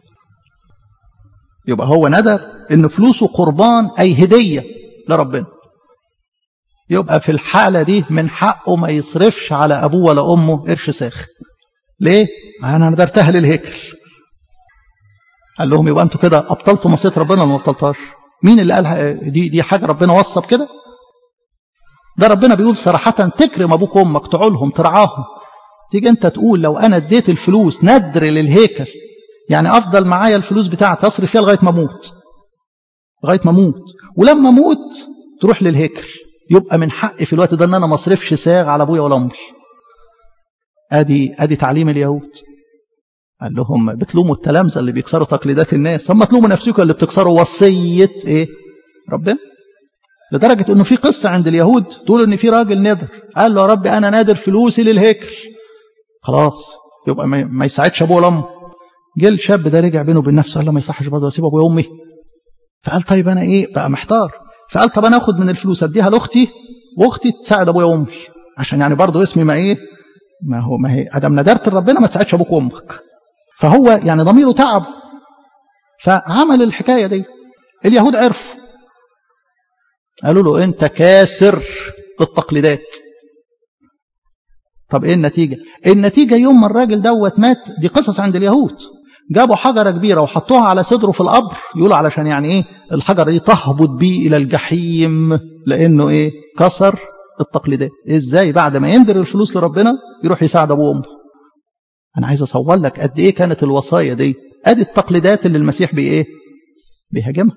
يبقى هو ندر إن فلوسه قربان أي هدية لربنا، يبقى في الحالة دي من حقه ما يصرفش على أبوه ولا أمه قرش ساخ. ليه؟ أنا ندرتها للهيكل. قال لهم يبقى أنتوا كده أبطلتوا وصية ربنا ولا ما أبطلتهاش؟ مين اللي قالها؟ دي دي حاجة ربنا وصى بكده؟ ده ربنا بيقول صراحة تكرم أبوك وأمك، تعولهم ترعاهم. تيجي أنت تقول لو أنا اديت الفلوس ندر للهيكل يعني أفضل معايا الفلوس بتاعتي أصرف فيها لغاية ما أموت، لغاية ما أموت، ولما أموت تروح للهيكل، يبقى من حقي في الوقت ده ان انا ما اصرفش ساغ على ابويا ولا امي. ادي ادي تعليم اليهود. قال لهم بتلوموا التلامذه اللي بيكسروا تقليدات الناس، هم تلوموا نفسكم اللي بتكسروا وصيه ايه؟ ربنا. لدرجه انه في قصه عند اليهود تقول ان في راجل نادر قال له يا رب انا نادر فلوسي للهيكل، خلاص يبقى ما يساعدش ابوه ولا امه. جه الشاب ده رجع بينه وبين نفسه قال له ما يصحش برضه اسيب ابويا وامي. فقال طيب انا ايه بقى محتار، فقال طب انا اخد من الفلوس اديها لاختي واختي تساعد ابويا وامي، عشان يعني برضه اسمي ما ايه ما هو ما هي ادم ندرت ربنا ما تساعدش ابوك وامك. فهو يعني ضميره تعب فعمل الحكايه دي. اليهود عرفوا قالوا له انت كاسر للتقليدات. طب ايه النتيجه؟ النتيجه يوم ما الراجل دوت مات، دي قصص عند اليهود، جابوا حجرة كبيرة وحطوها على صدره في القبر، يقولوا علشان يعني ايه الحجرة دي تهبط بيه الى الجحيم، لانه ايه كسر التقليدات. ازاي بعد ما يندر الفلوس لربنا يروح يساعد ابوه وامه؟ انا عايز اصور لك قد ايه كانت الوصايا دي. ادي التقليدات اللي المسيح بايه بيهاجمها.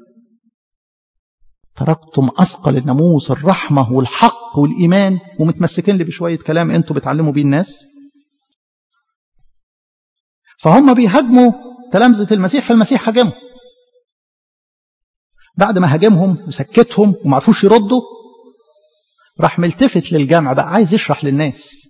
تركتم اثقل الناموس الرحمة والحق والايمان، ومتمسكين لي بشوية كلام انتوا بتعلموا بيه الناس. فهم بيهاجموا تلامذة المسيح، فالمسيح هاجمهم. بعد ما هاجمهم وسكتهم وما عرفوش يردوا، راح ملتفت للجامع بقى عايز يشرح للناس.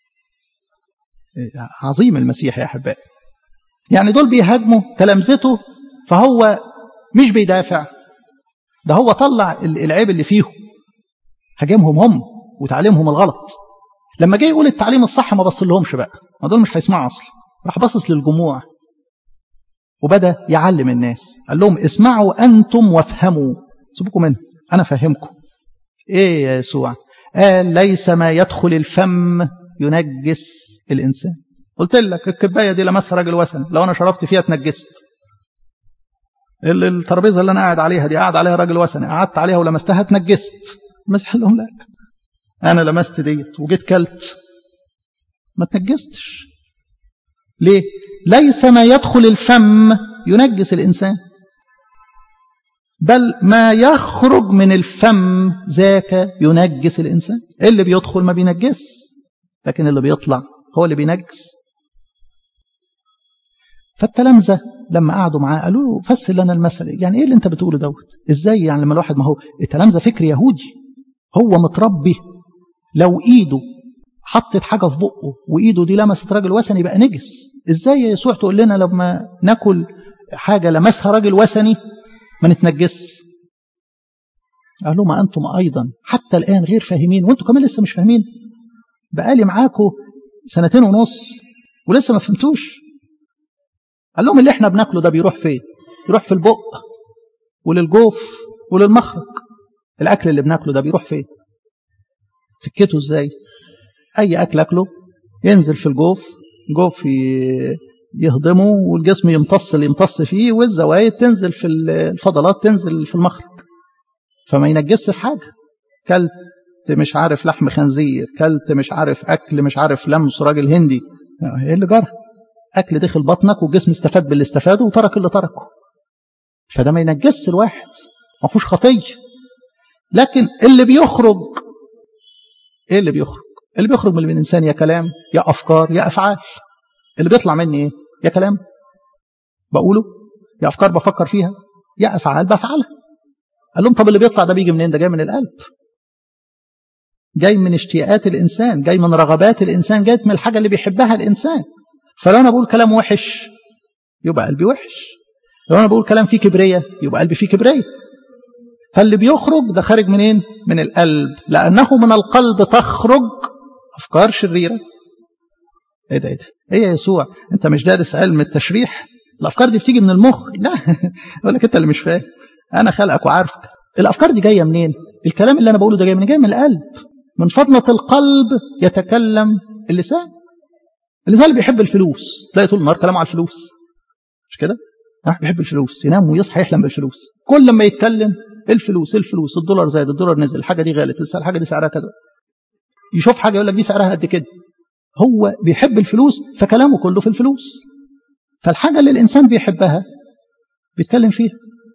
عظيم المسيح يا احبائي. يعني دول بيهاجموا تلامذته، فهو مش بيدافع، ده هو طلع العيب اللي فيهم، هاجمهم هم وتعليمهم الغلط. لما جاي يقول التعليم الصح ما بصلهمش بقى، ما دول مش هيسمعوا اصلا، راح باصص للجموع وبدأ يعلم الناس. قال لهم اسمعوا أنتم وافهموا، سيبكم منه أنا فهمكم. إيه يا يسوع؟ قال ليس ما يدخل الفم ينجس الإنسان. قلت لك الكباية دي لمسها راجل وثني، لو أنا شربت فيها اتنجست. الترابيزة اللي أنا قاعد عليها دي قاعد عليها راجل وثني، قعدت عليها ولمستها اتنجست. المسيح قال لهم لا، أنا لمست ديت وجيت كلت ما اتنجستش. ليه؟ ليس ما يدخل الفم ينجس الإنسان، بل ما يخرج من الفم ذاك ينجس الإنسان. اللي بيدخل ما بينجس، لكن اللي بيطلع هو اللي بينجس. فالتلامذة لما قعدوا معاه قالوا له فسر لنا المثل، يعني ايه اللي انت بتقوله دوت؟ ازاي يعني لما الواحد، ما هو التلامذة فكر يهودي، هو متربي لو ايده حطت حاجة في بقه وإيده دي لمست راجل وثني يبقى نجس. إزاي يا يسوع تقول لنا لما ناكل حاجة لمسها راجل وثني ما نتنجس؟ قالوا ما أنتم أيضا حتى الآن غير فاهمين، وأنتم كمان لسه مش فاهمين. بقالي معاكم سنتين ونص ولسه ما فهمتوش. قال لهم اللي احنا بناكله ده بيروح فين؟ يروح في البق وللجوف وللمخرج. الأكل اللي بناكله ده بيروح فين؟ سكته إزاي؟ أي أكل أكله ينزل في الجوف، جوف يهضمه والجسم يمتص اللي يمتص فيه، والزوايد تنزل في الفضلات تنزل في المخرج، فما ينجس في حاجة. كلت مش عارف لحم خنزير، كلت مش عارف أكل مش عارف لمس راجل هندي، ايه اللي جرى؟ أكل دخل بطنك والجسم استفاد باللي استفاده وترك اللي تركه، فده ما ينجس الواحد، ما فيهوش خطية. لكن اللي بيخرج، ايه اللي بيخرج؟ اللي بيخرج من الإنسان يا كلام يا أفكار يا أفعال. اللي بيطلع مني ايه؟ يا كلام بقوله، يا أفكار بفكر فيها، يا أفعال بفعلها. قال لهم طب اللي بيطلع ده بيجي منين؟ ده جاي من القلب. جاي من اشتياقات الإنسان، جاي من رغبات الإنسان، جاي من الحاجة اللي بيحبها الإنسان. فلو أنا بقول كلام وحش يبقى قلبي وحش، لو أنا بقول كلام فيه كبرية يبقى قلبي فيه كبرية. فاللي بيخرج ده خارج منين؟ من القلب، لأنه من القلب تخرج أفكار شريرة. إيه ده إيه ده؟ إيه يا يسوع أنت مش دارس علم التشريح؟ الأفكار دي بتيجي من المخ؟ لا أقول لك أنت اللي مش فاهم، أنا خلقك وعارفك. الأفكار دي جاية منين؟ الكلام اللي أنا بقوله ده جاي من جاي من القلب. من فضلة القلب يتكلم اللسان. اللسان اللي بيحب الفلوس تلاقي طول النهار كلامه على الفلوس، مش كده؟ واحد بيحب الفلوس ينام ويصحى يحلم بالفلوس، كل لما يتكلم الفلوس الفلوس، الدولار زاد، الدولار نزل، الحاجة دي غالت، الحاجة دي سعرها كذا. يشوف حاجة يقول لك دي سعرها قد كده. هو بيحب الفلوس فكلامه كله في الفلوس. فالحاجة اللي الإنسان بيحبها بيتكلم فيها.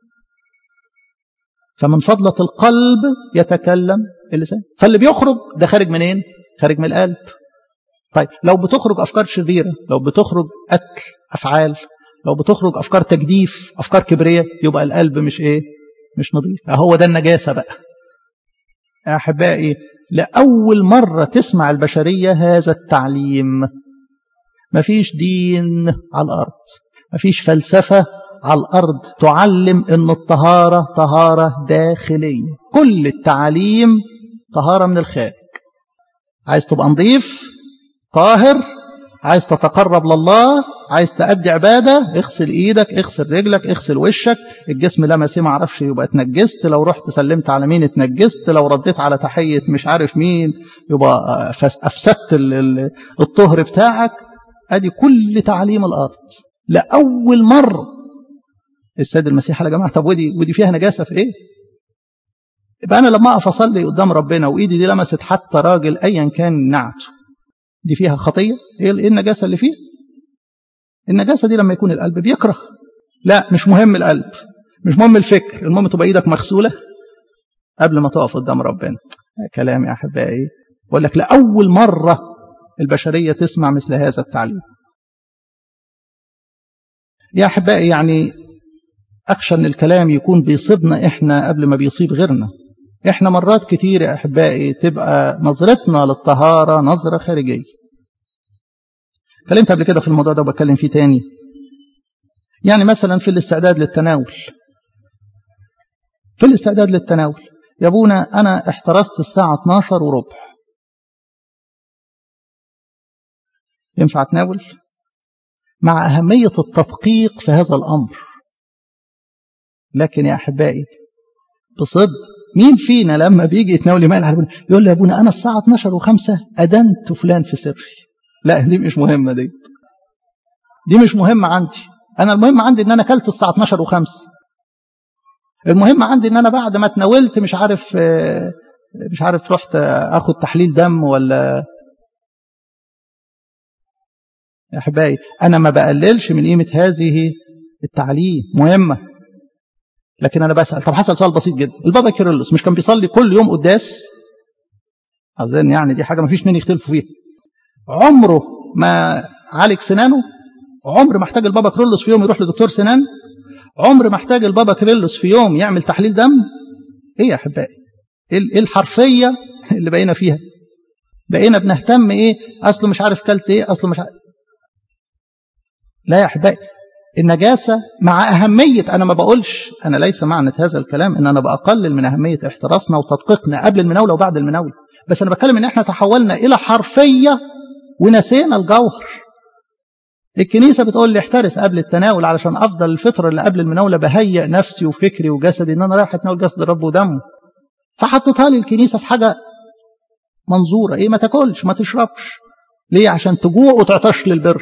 فمن فضلة القلب يتكلم اللسان. فاللي بيخرج ده خارج منين؟ خارج من القلب. طيب لو بتخرج أفكار شريرة، لو بتخرج قتل أفعال، لو بتخرج أفكار تجديف، أفكار كبرية، يبقى القلب مش إيه؟ مش نظيف. هو ده النجاسة بقى. أحبائي لأول مرة تسمع البشرية هذا التعليم. مفيش دين على الأرض، مفيش فلسفة على الأرض تعلم أن الطهارة طهارة داخلية. كل التعليم طهارة من الخارج. عايز تبقى نظيف طاهر، عايز تتقرب لله، عايز تأدي عبادة، اغسل ايدك، اغسل رجلك، اغسل وشك. الجسم لمسيه ما عرفش يبقى اتنجست، لو رحت سلمت على مين اتنجست، لو رديت على تحية مش عارف مين يبقى افسدت الطهر بتاعك. ادي كل تعليم الارض. لأول مرة السيد المسيح يا جماعة، طب ودي ودي فيها نجاسة في ايه؟ يبقى انا لما اقف اصلي قدام ربنا وايدي دي لمست حتى راجل ايا كان نعته، دي فيها خطية؟ ايه النجاسة اللي فيها؟ النجاسة دي لما يكون القلب بيكره. لا مش مهم القلب، مش مهم الفكر، المهم تبقى ايدك مغسولة قبل ما تقف قدام ربنا. كلام يا احبائي، بقول لك لأول مرة البشرية تسمع مثل هذا التعليم. يا احبائي يعني اخشى ان الكلام يكون بيصيبنا احنا قبل ما بيصيب غيرنا. احنا مرات كتير يا احبائي تبقى نظرتنا للطهارة نظرة خارجية. كلمت قبل كده في الموضوع ده وبتكلم فيه تاني. يعني مثلا في الاستعداد للتناول، في الاستعداد للتناول يا ابونا انا احترست الساعة اتناشر وربع، ينفع اتناول؟ مع أهمية التدقيق في هذا الأمر. لكن يا أحبائي بصدق مين فينا لما بيجي يتناول يمال على ابونا يقول له يا ابونا انا الساعة اتناشر وخمسة أدنت فلان في سري؟ لا دي مش مهمة، دي دي مش مهمة عندي. أنا المهم عندي إن أنا أكلت الساعة اتناشر وخمسة. المهم عندي إن أنا بعد ما تناولت مش عارف مش عارف رحت أخد تحليل دم ولا. يا أحبائي أنا ما بقللش من قيمة هذه التعليم، مهمة. لكن أنا بسأل، طب حصل سؤال بسيط جدا. البابا كيرلس مش كان بيصلي كل يوم قداس؟ أظن يعني دي حاجة ما فيش اتنين يختلفوا فيها. عمره ما عالج سنانه؟ عمر ما احتاج البابا كيرلس في يوم يروح لدكتور سنان؟ عمر ما احتاج البابا كيرلس في يوم يعمل تحليل دم؟ ايه يا احبائي؟ ايه الحرفية اللي بقينا فيها؟ بقينا بنهتم ايه؟ اصله مش عارف كلت ايه، اصله مش عارف. لا يا احبائي، النجاسة مع أهمية، أنا ما بقولش، أنا ليس معنى هذا الكلام إن أنا بقلل من أهمية احتراسنا وتدقيقنا قبل المناولة وبعد المناولة، بس أنا بتكلم إن إحنا تحولنا إلى حرفية ونسينا الجوهر. الكنيسة بتقول لي احترس قبل التناول علشان أفضل الفترة اللي قبل المناولة بهيئ نفسي وفكري وجسدي إن أنا رايح أتناول جسد الرب ودمه. فحطتها لي الكنيسة في حاجة منظورة، إيه؟ ما تاكلش ما تشربش. ليه؟ عشان تجوع وتعطش للبر.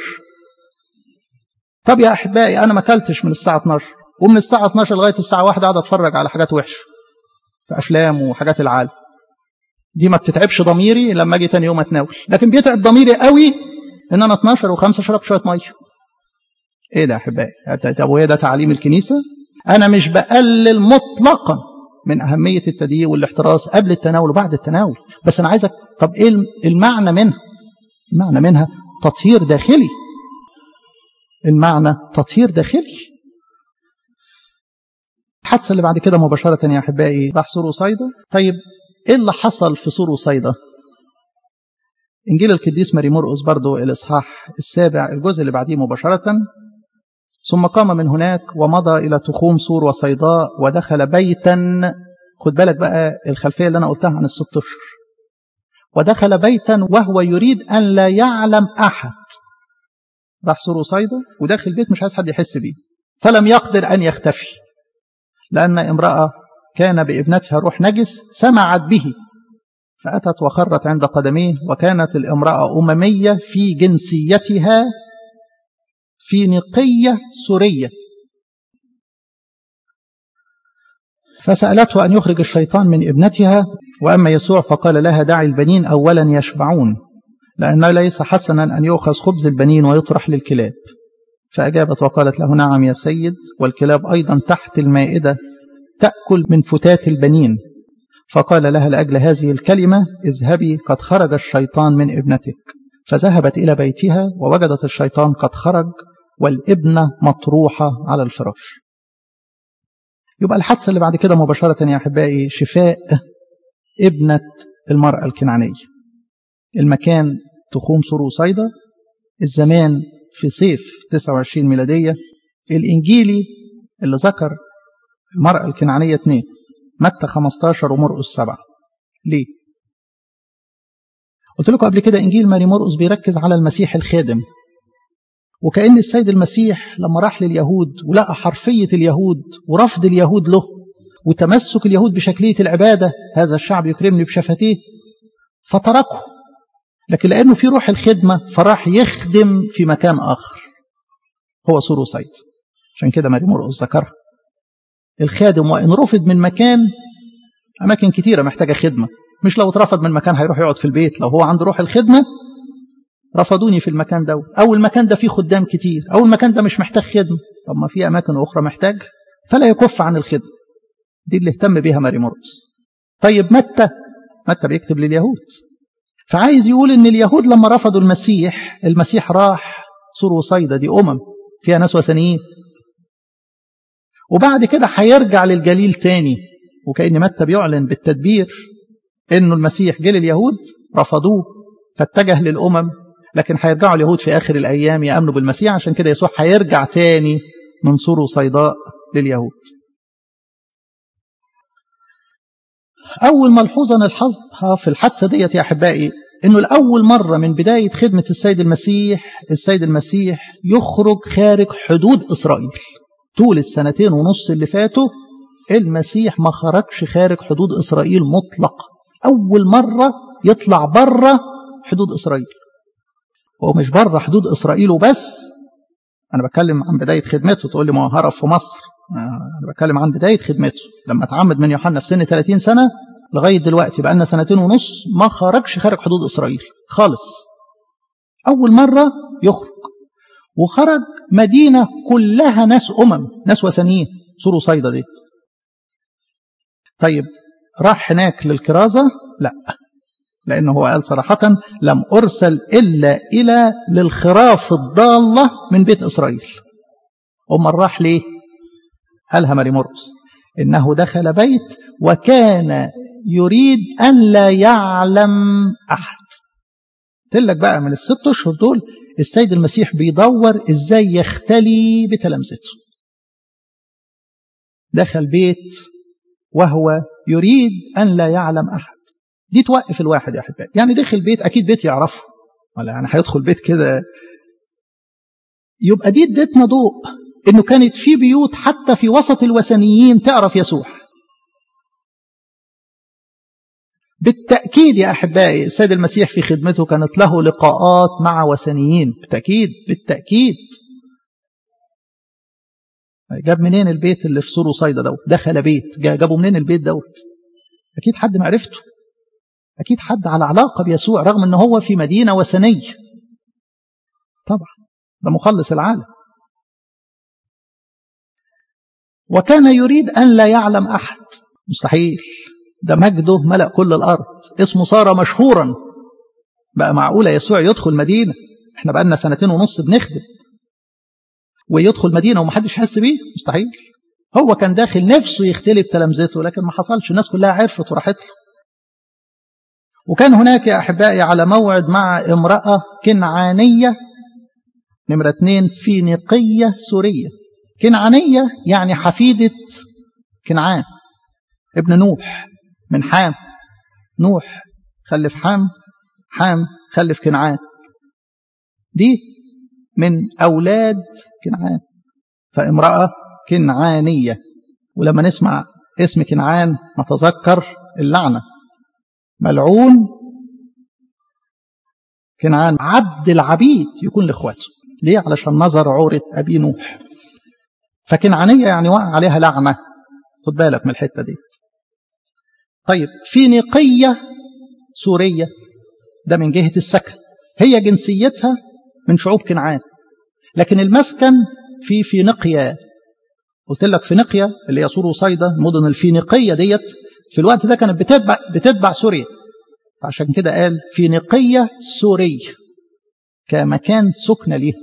طب يا أحبائي أنا ما أكلتش من الساعة اتناشر، ومن الساعة اتناشر لغاية الساعة واحدة قاعد أتفرج على حاجات وحشة في أفلام وحاجات العالم. دي ما بتتعبش ضميري لما أجي تاني يوم أتناول، لكن بيتعب ضميري قوي إن أنا اتناشر وخمسة شرب شوية مية. إيه ده يا أحبائي؟ طب وهي ده تعليم الكنيسة؟ أنا مش بقلل مطلقا من أهمية التدقيق والاحتراس قبل التناول وبعد التناول، بس أنا عايزك، طب إيه المعنى منها؟ المعنى منها تطهير داخلي. المعنى تطهير داخلي. الحادثة اللي بعد كده مباشرة يا أحبائي راح سور وصيدا. طيب إيه اللي حصل في سور وصيدا؟ إنجيل القديس ماري مرقس برضو الإصحاح السابع الجزء اللي بعديه مباشرة. ثم قام من هناك ومضى إلى تخوم سور وصيداء ودخل بيتا. خد بالك بقى الخلفية اللي أنا قلتها عن الست أشهر. ودخل بيتا وهو يريد أن لا يعلم أحد. راح سور وصيدا وداخل البيت مش عايز حد يحس بيه، فلم يقدر أن يختفي، لأن امرأة كان بابنتها روح نجس سمعت به فأتت وخرت عند قدميه، وكانت الامرأة أممية في جنسيتها فينيقية سورية. فسألته أن يخرج الشيطان من ابنتها، وأما يسوع فقال لها دعي البنين أولا يشبعون، لأنه ليس حسنا أن يؤخذ خبز البنين ويطرح للكلاب. فأجابت وقالت له نعم يا سيد، والكلاب أيضا تحت المائدة تأكل من فتات البنين. فقال لها لأجل هذه الكلمة اذهبي قد خرج الشيطان من ابنتك. فذهبت إلى بيتها ووجدت الشيطان قد خرج والابنة مطروحة على الفراش. يبقى الحادثة اللي بعد كده مباشرة يا أحبائي شفاء ابنة المرأة الكنعانية. المكان تخوم سور وصيدا، الزمان في صيف تسعة وعشرين ميلادية. الإنجيلي اللي ذكر المرأة الكنعانية اثنين، متى خمستاشر ومرقس سبعة. ليه؟ قلت لكم قبل كده إنجيل ماري مرقس بيركز على المسيح الخادم، وكأن السيد المسيح لما راح لليهود ولقى حرفية اليهود ورفض اليهود له وتمسك اليهود بشكلية العبادة، هذا الشعب يكرمني بشفتيه، فتركه. لكن لأنه في روح الخدمة فراح يخدم في مكان آخر هو سور وصيدا. عشان كده ماري مرقس ذكرها. الخادم وإن رفض من مكان، أماكن كتيرة محتاجة خدمة، مش لو اترفض من مكان هيروح يقعد في البيت. لو هو عنده روح الخدمة رفضوني في المكان ده، أو المكان ده فيه خدام كتير، أو المكان ده مش محتاج خدمة، طب ما في أماكن أخرى محتاج، فلا يكف عن الخدمة. دي اللي اهتم بيها ماري مرقس. طيب متى متى بيكتب لليهود، فعايز يقول إن اليهود لما رفضوا المسيح، المسيح راح سور وصيدا، دي أمم فيها ناس وثنيين، وبعد كده هيرجع للجليل تاني. وكأن متى بيعلن بالتدبير إنه المسيح جه لليهود رفضوه فاتجه للأمم، لكن هيرجعوا اليهود في آخر الأيام يأمنوا بالمسيح. عشان كده يسوع هيرجع تاني من سور وصيداء لليهود. أول ملحوظة نلحظها في الحادثة ديت يا أحبائي، إنه الأول مرة من بداية خدمة السيد المسيح، السيد المسيح يخرج خارج حدود إسرائيل. طول السنتين ونص اللي فاتوا المسيح ما خرجش خارج حدود إسرائيل مطلق. أول مرة يطلع بره حدود إسرائيل. هو مش بره حدود إسرائيل وبس، أنا بتكلم عن بداية خدمته. تقول لي ما هو هرب في مصر، أنا بتكلم عن بداية خدمته لما اتعمد من يوحنا في سن ثلاثين سنة لغاية دلوقتي بقى لنا سنتين ونص ما خرجش خارج حدود إسرائيل خالص. أول مرة يخرج، وخرج مدينة كلها ناس أمم، ناس وثنيين، سور وصيدا ديت. طيب راح هناك للكرازة؟ لا، لأنه هو قال صراحة لم أرسل إلا إلى للخراف الضالة من بيت إسرائيل. أما راح ليه؟ قالها ماري مرقس إنه دخل بيت وكان يريد أن لا يعلم أحد. قلت بقى من الست أشهر دول السيد المسيح بيدور إزاي يختلي بتلامذته. دخل بيت وهو يريد أن لا يعلم أحد. دي توقف الواحد يا أحبائي. يعني دخل بيت، أكيد بيت يعرفه، ولا يعني هيدخل بيت كده؟ يبقى دي ادتنا ضوء إنه كانت في بيوت حتى في وسط الوثنيين تعرف يسوع. بالتأكيد يا أحبائي السيد المسيح في خدمته كانت له لقاءات مع وثنيين، بالتأكيد بالتأكيد. جاب منين البيت اللي في سور وصيدا دوت؟ دخل بيت، جابوا منين البيت دوت؟ أكيد حد معرفته، أكيد حد على علاقة بيسوع، رغم أنه هو في مدينة وثنية. طبعا ده مخلص العالم. وكان يريد أن لا يعلم أحد. مستحيل، ده مجده ملأ كل الأرض، اسمه صار مشهورا. بقى معقولة يسوع يدخل مدينة؟ احنا بقى لنا سنتين ونص بنخدم ويدخل مدينة ومحدش حس بيه؟ مستحيل. هو كان داخل نفسه يختلف تلامذته، لكن ما حصلش. الناس كلها عرفت وراحت له. وكان هناك يا أحبائي على موعد مع امرأة كنعانية، نمرة اتنين فينيقية سورية. كنعانية يعني حفيدة كنعان ابن نوح من حام. نوح خلف حام، حام خلف كنعان، دي من أولاد كنعان، فامرأة كنعانية. ولما نسمع اسم كنعان نتذكر اللعنة، ملعون كنعان عبد العبيد يكون لإخواته. ليه؟ علشان نظر عورة أبي نوح. فكنعانية يعني وقع عليها لعنة، خد بالك من الحتة دي. طيب فينيقية سورية، ده من جهة السكن، هي جنسيتها من شعوب كنعان، لكن المسكن في فينيقيا. قلت لك فينيقيا اللي هي سور وصيدا، المدن الفينيقية ديت في الوقت ده كانت بتتبع, بتتبع سوريا، فعشان كده قال فينيقية سوري كمكان سكن ليها.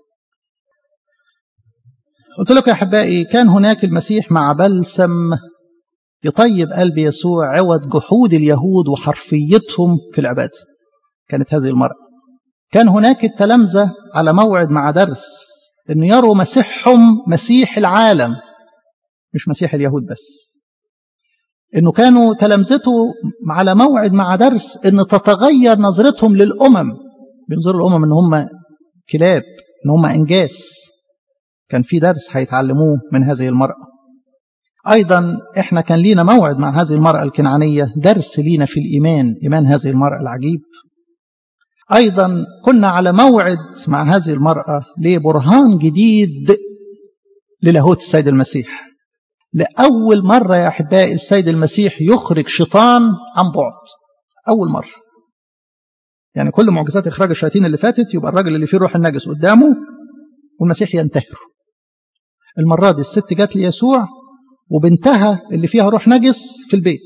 قلت لك يا أحبائي كان هناك المسيح مع بلسم يطيب قلب يسوع عوض جحود اليهود وحرفيتهم في العبادة. كانت هذه المرأة. كان هناك التلامذة على موعد مع درس أن يروا مسيحهم مسيح العالم، مش مسيح اليهود بس. أنه كانوا تلامذته على موعد مع درس أن تتغير نظرتهم للأمم، بينظروا الأمم أن هم كلاب، أن هم إنجاس. كان في درس هيتعلموه من هذه المرأة. أيضا إحنا كان لينا موعد مع هذه المرأة الكنعانية، درس لينا في الإيمان، إيمان هذه المرأة العجيب. أيضا كنا على موعد مع هذه المرأة لبرهان جديد للاهوت السيد المسيح. لأول مرة يا أحبائي السيد المسيح يخرج شيطان عن بعد، أول مرة. يعني كل معجزات إخراج الشياطين اللي فاتت يبقى الراجل اللي فيه روح النجس قدامه والمسيح ينتهره. المرة دي الست جات ليسوع وبنتها اللي فيها روح نجس في البيت،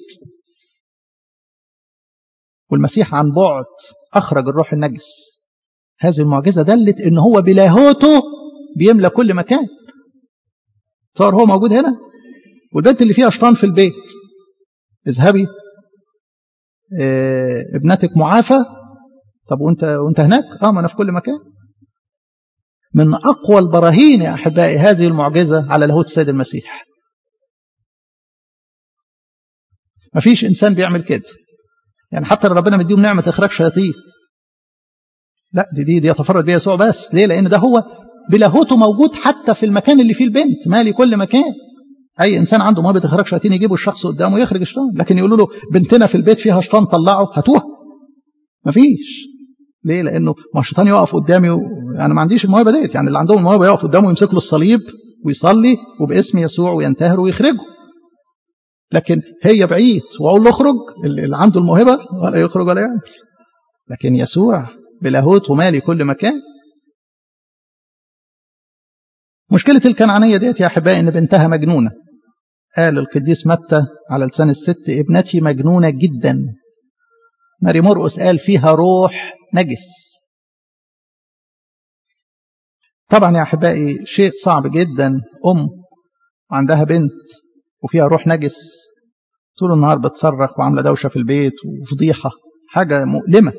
والمسيح عن بعد أخرج الروح النجس. هذه المعجزة دلت إن هو بلاهوته بيملى كل مكان. صار هو موجود هنا، والبنت اللي فيها شيطان في البيت، اذهبي اه ابنتك معافى. طب وانت وانت هناك؟ اه ما انا في كل مكان. من أقوى البراهين يا أحبائي هذه المعجزة على لاهوت السيد المسيح. ما فيش إنسان بيعمل كده، يعني حتى ربنا مديهم نعمة إخراج شياطين، لا دي دي, دي يتفرد بيها يسوع بس. ليه؟ لأن ده هو بلاهوته موجود حتى في المكان اللي فيه البنت، مالي كل مكان. أي إنسان عنده موهبة إخراج شياطين يجيبوا الشخص قدامه يخرج الشيطان، لكن يقولوا له بنتنا في البيت فيها شيطان طلعه، هاتوها. ما فيش. ليه؟ لأنه ما الشيطان يقف قدامي و... أنا ما عنديش الموهبة ديت. يعني اللي عندهم الموهبة يقف قدامه ويمسك له الصليب ويصلي وباسم يسوع وينتهر ويخرجه. لكن هي بعيد وأقول له اخرج، اللي عنده الموهبة ولا يخرج ولا يعمل. لكن يسوع بلاهوت ومالي كل مكان. مشكلة الكنعانية ديت يا أحبائي إن بنتها مجنونة. قال القديس متى على لسان الست ابنتي مجنونة جدا. ماري مرقس قال فيها روح نجس. طبعا يا أحبائي شيء صعب جدا، أم وعندها بنت وفيها روح نجس طول النهار بتصرخ وعاملة دوشة في البيت وفضيحة، حاجة مؤلمة.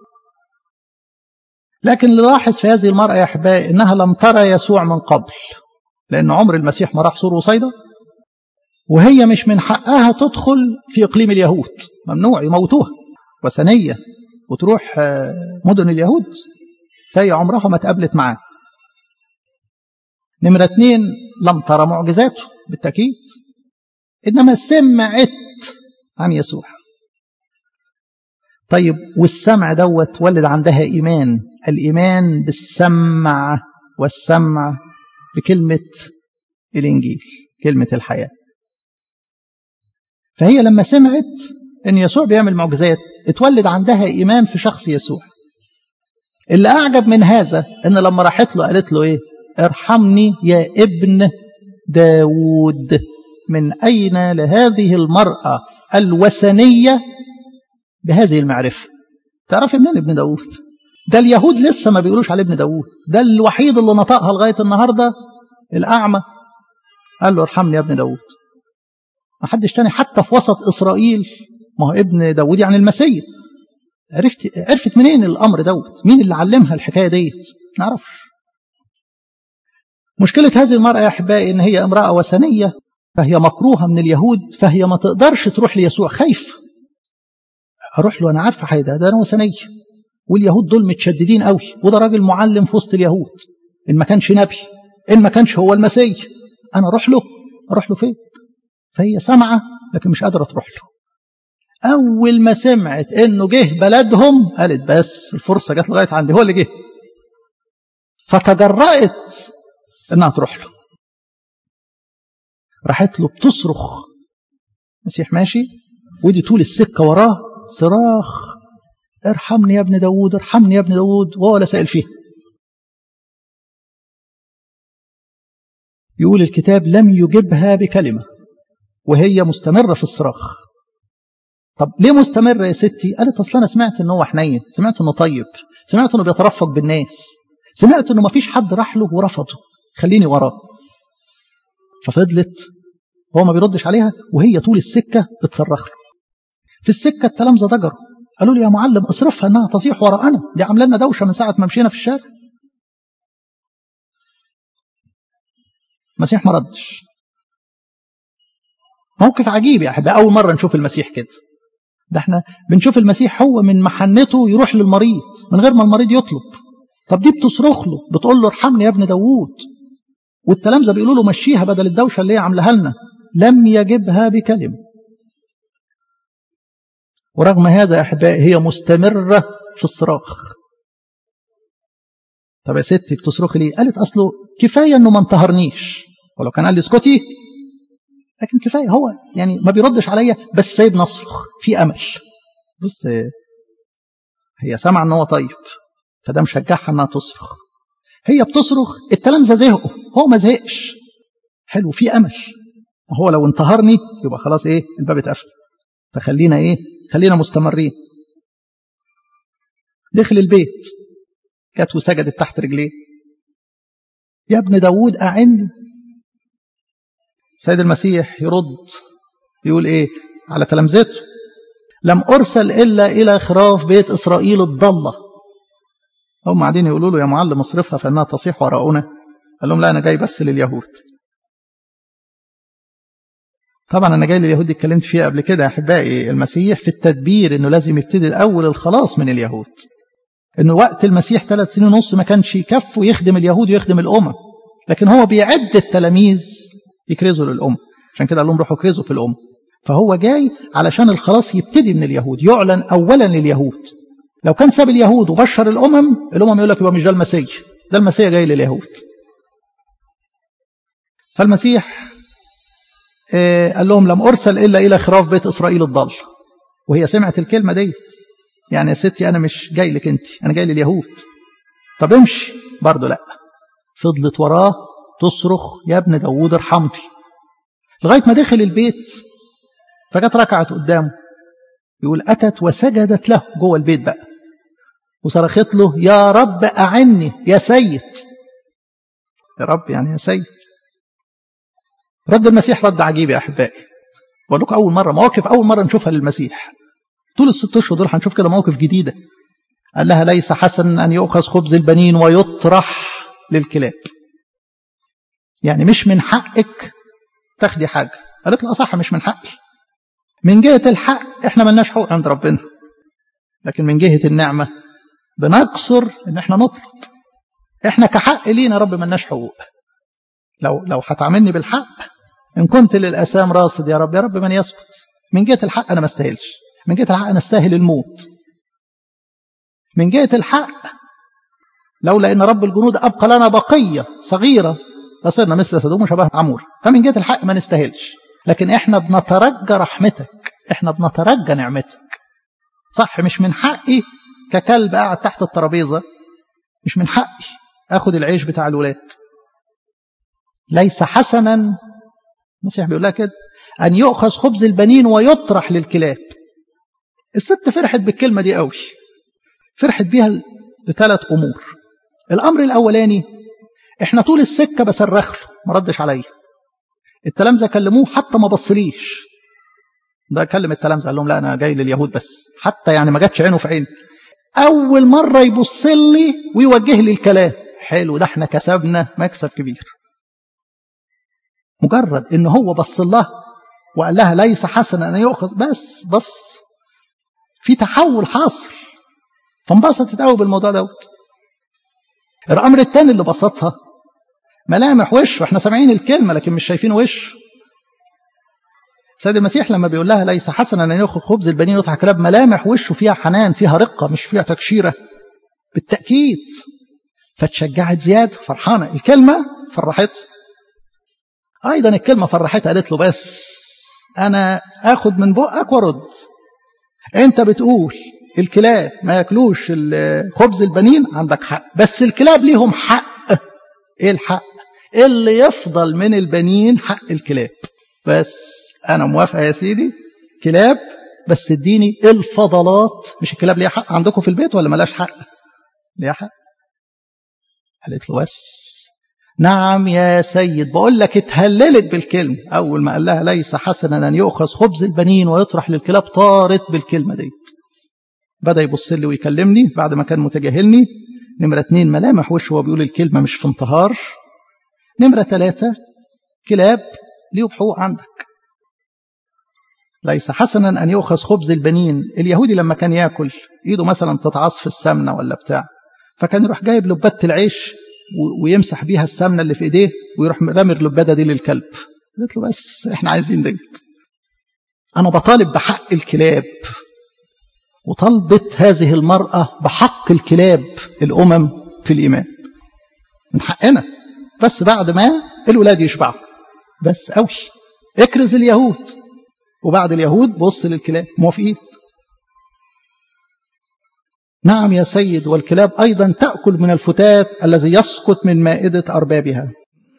لكن اللي لاحظ في هذه المرأة يا أحبائي إنها لم ترى يسوع من قبل، لأن عمر المسيح ما راح سور وصيدا، وهي مش من حقها تدخل في إقليم اليهود، ممنوع، يموتوها وثنية وتروح مدن اليهود، فهي عمرها ما تقابلت معاه. نمرة اتنين لم ترى معجزاته بالتأكيد، إنما سمعت عن يسوع. طيب والسمع دوت ولد عندها إيمان، الإيمان بالسمع، والسمع بكلمة الإنجيل، كلمة الحياة. فهي لما سمعت إن يسوع بيعمل معجزات اتولد عندها إيمان في شخص يسوع. اللي أعجب من هذا إن لما راحت له قالت له إيه؟ ارحمني يا ابن داود. من أين لهذه المرأة الوثنية بهذه المعرفة؟ تعرفي منين ابن داود؟ ده اليهود لسه ما بيقولوش عليه ابن داود، ده الوحيد اللي نطقها لغاية النهاردة الأعمى، قال له ارحمني يا ابن داود. ما حدش تاني حتى في وسط إسرائيل، ما هو ابن داود يعني المسيح، عرفت عرفت منين الأمر دوت؟ مين اللي علمها الحكاية ديت؟ ما نعرفش. مشكلة هذه المرأة يا أحبائي إن هي امرأة وثنية، فهي مكروهة من اليهود، فهي ما تقدرش تروح ليسوع، خايفة. أروح له أنا عارفة حاجة، ده أنا وثنية، واليهود دول متشددين قوي، وده راجل معلم في وسط اليهود، إن ما كانش نبي، إن ما كانش هو المسيح، أنا أروح له؟ أروح له فين؟ فهي سامعة لكن مش قادرة تروح له. أول ما سمعت إنه جه بلدهم قالت بس الفرصة جت لغاية عندي، هو اللي جه. فتجرأت إنها تروح له. راحت له بتصرخ، المسيح ماشي ودي طول السكة وراه صراخ، ارحمني يا ابن داود، ارحمني يا ابن داود، وهو لا سائل فيه. يقول الكتاب لم يجبها بكلمة وهي مستمرة في الصراخ. طب ليه مستمرة يا ستي؟ قالت أصلا أنا سمعت إنه هو حنين، سمعت إنه طيب، سمعت إنه بيترفق بالناس، سمعت إنه ما فيش حد راح له ورفضه، خليني وراه. ففضلت هو ما بيردش عليها، وهي طول السكة بتصرخ له. في السكة التلامذة ضجروا، قالوا لي يا معلم اصرفها انها تصيح وراءنا، دي عامله لنا دوشه من ساعه ما مشينا في الشارع. المسيح ما ردش. موقف عجيب يا احبائي، اول مره نشوف المسيح كده. ده احنا بنشوف المسيح هو من محنته يروح للمريض من غير ما المريض يطلب. طب دي بتصرخ له، بتقول له ارحمني يا ابن داوود، والتلامذه بيقولوا له مشيها بدل الدوشه اللي هي عاملاها لنا. لم يجبها بكلمه. ورغم هذا يا احبائي هي مستمره في الصراخ. طب يا ستي بتصرخي ليه؟ قالت اصله كفايه انه ما انتهرنيش، ولو كان قال لي اسكتي لكن كفايه، هو يعني ما بيردش عليا بس سايب نصرخ في امل. بص هي سامعه ان هو طيب، فده مشجعها انها تصرخ. هي بتصرخ، التلامذه زهقوا، هو ما زهقش. حلو، في امل. هو لو انتهرني يبقى خلاص ايه، الباب اتقفل، فخلينا ايه، خلينا مستمرين. دخل البيت، جت وسجدت تحت رجليه، يا ابن داوود أعني. سيد المسيح يرد يقول ايه على تلامذته؟ لم أرسل إلا إلى خراف بيت إسرائيل الضالة. هم قاعدين يقولوا له يا معلم اصرفها فإنها تصيح وراءنا. قال لهم لا، أنا جاي بس لليهود. طبعا أنا جاي لليهود دي اتكلمت فيها قبل كده يا أحبائي. المسيح في التدبير إنه لازم يبتدي الأول الخلاص من اليهود، إنه وقت المسيح ثلاث سنين ونص ما كانش يكفوا يخدم اليهود ويخدم الأمم، لكن هو بيعد التلاميذ يكرزوا للأمم. عشان كده قال لهم روحوا كرزوا في الأمم. فهو جاي علشان الخلاص يبتدي من اليهود، يعلن أولا لليهود. لو كان ساب اليهود وبشر الأمم، الأمم يقول لك يبقى مش ده المسيح، ده المسيح جاي لليهود. فالمسيح قال لهم لم أرسل إلا إلى خراف بيت إسرائيل الضال. وهي سمعت الكلمة ديت، يعني يا ستي أنا مش جاي لك أنت، أنا جاي لليهود. طب امشي، برضه لا، فضلت وراه تصرخ يا ابن داوود ارحمني، لغاية ما دخل البيت. فجت ركعت قدامه، يقول أتت وسجدت له جوه البيت بقى، وصرخت له يا رب أعني يا سيد. يا رب يعني يا سيد. رد المسيح رد عجيب يا أحبائي. بقول لكم أول مرة، مواقف أول مرة نشوفها للمسيح. طول الست أشهر دول هنشوف كده مواقف جديدة. قال لها ليس حسن أن يؤخذ خبز البنين ويطرح للكلاب. يعني مش من حقك تاخدي حاجة. قالت له أصح مش من حقي. من جهة الحق احنا ملناش حقوق عند ربنا، لكن من جهة النعمة بنقصر ان احنا نطلب. احنا كحق لينا رب ملناش حقوق. لو لو هتعاملني بالحق، ان كنت للأسام راصد يا رب، يا رب من يثبت. من جهة الحق انا ما استاهلش، من جهة الحق انا استاهل الموت. من جهة الحق لولا ان رب الجنود ابقى لنا بقية صغيرة فصرنا مثل سدوم وشبه عمور. فمن جهة الحق ما نستاهلش، لكن احنا بنترجى رحمتك، احنا بنترجى نعمتك. صح مش من حقي ككلب قاعد تحت الترابيزة، مش من حقي اخد العيش بتاع الولاد. ليس حسنا، المسيح بيقول لها كده، ان يؤخذ خبز البنين ويطرح للكلاب. الست فرحت بالكلمة دي قوي، فرحت بيها لثلاث امور. الامر الاولاني، احنا طول السكة بصرخ له ما ردش عليا. التلامذة كلموه حتى ما بصليش، ده كلم التلامذة قال لهم لا أنا جاي لليهود بس، حتى يعني ما جاتش عينه في عيني. أول مرة يبص لي ويوجه لي الكلام. حلو، ده احنا كسبنا مكسب كبير. مجرد إن هو بص الله وقال لها ليس حسنا أن يؤخذ، بس بس في تحول حاصل، فانبسطت قوي بالموضوع دوت. الأمر الثاني اللي بسطها ملامح وشه، احنا سامعين الكلمة لكن مش شايفين وشه. سيد المسيح لما بيقول لها ليس حسنا أن يأخذ خبز البنين ويطرح كلاب، ملامح وشه فيها حنان، فيها رقة، مش فيها تكشيرة بالتأكيد. فتشجعت زيادة، فرحانة. الكلمة فرحتها أيضا، الكلمة فرحتها. قالت له بس أنا أخذ من بقك ورد. أنت بتقول الكلاب ما يأكلوش خبز البنين، عندك حق، بس الكلاب ليهم حق. إيه الحق؟ اللي يفضل من البنين حق الكلاب. بس أنا موافقة يا سيدي كلاب، بس اديني الفضلات. مش الكلاب ليها حق عندكم في البيت ولا ملاش حق؟ ليها حق. قالت له بس نعم يا سيد. بقول لك اتهللت بالكلمة. أول ما قال لها ليس حسنا أن يؤخذ خبز البنين ويطرح للكلاب، طارت بالكلمة ديت. بدأ يبص لي ويكلمني بعد ما كان متجاهلني. نمرة اتنين ملامح وشه وهو بيقول الكلمة مش في انتهار. نمرة ثلاثة كلاب ليه حقوق عندك. ليس حسنا أن يؤخذ خبز البنين. اليهودي لما كان يأكل إيده مثلا تتعص في السمنة ولا بتاع، فكان يروح جايب لبادة العيش ويمسح بيها السمنة اللي في إيديه ويروح رامي اللبادة دي للكلب. قلت له بس إحنا عايزين ديت. أنا بطالب بحق الكلاب، وطلبت هذه المرأة بحق الكلاب الأمم في الإيمان. من حقنا، بس بعد ما الولاد يشبعوا بس قوي. اكرز اليهود، وبعد اليهود بص للكلاب. موافقين؟ نعم يا سيد، والكلاب أيضا تأكل من الفتات الذي يسقط من مائدة أربابها.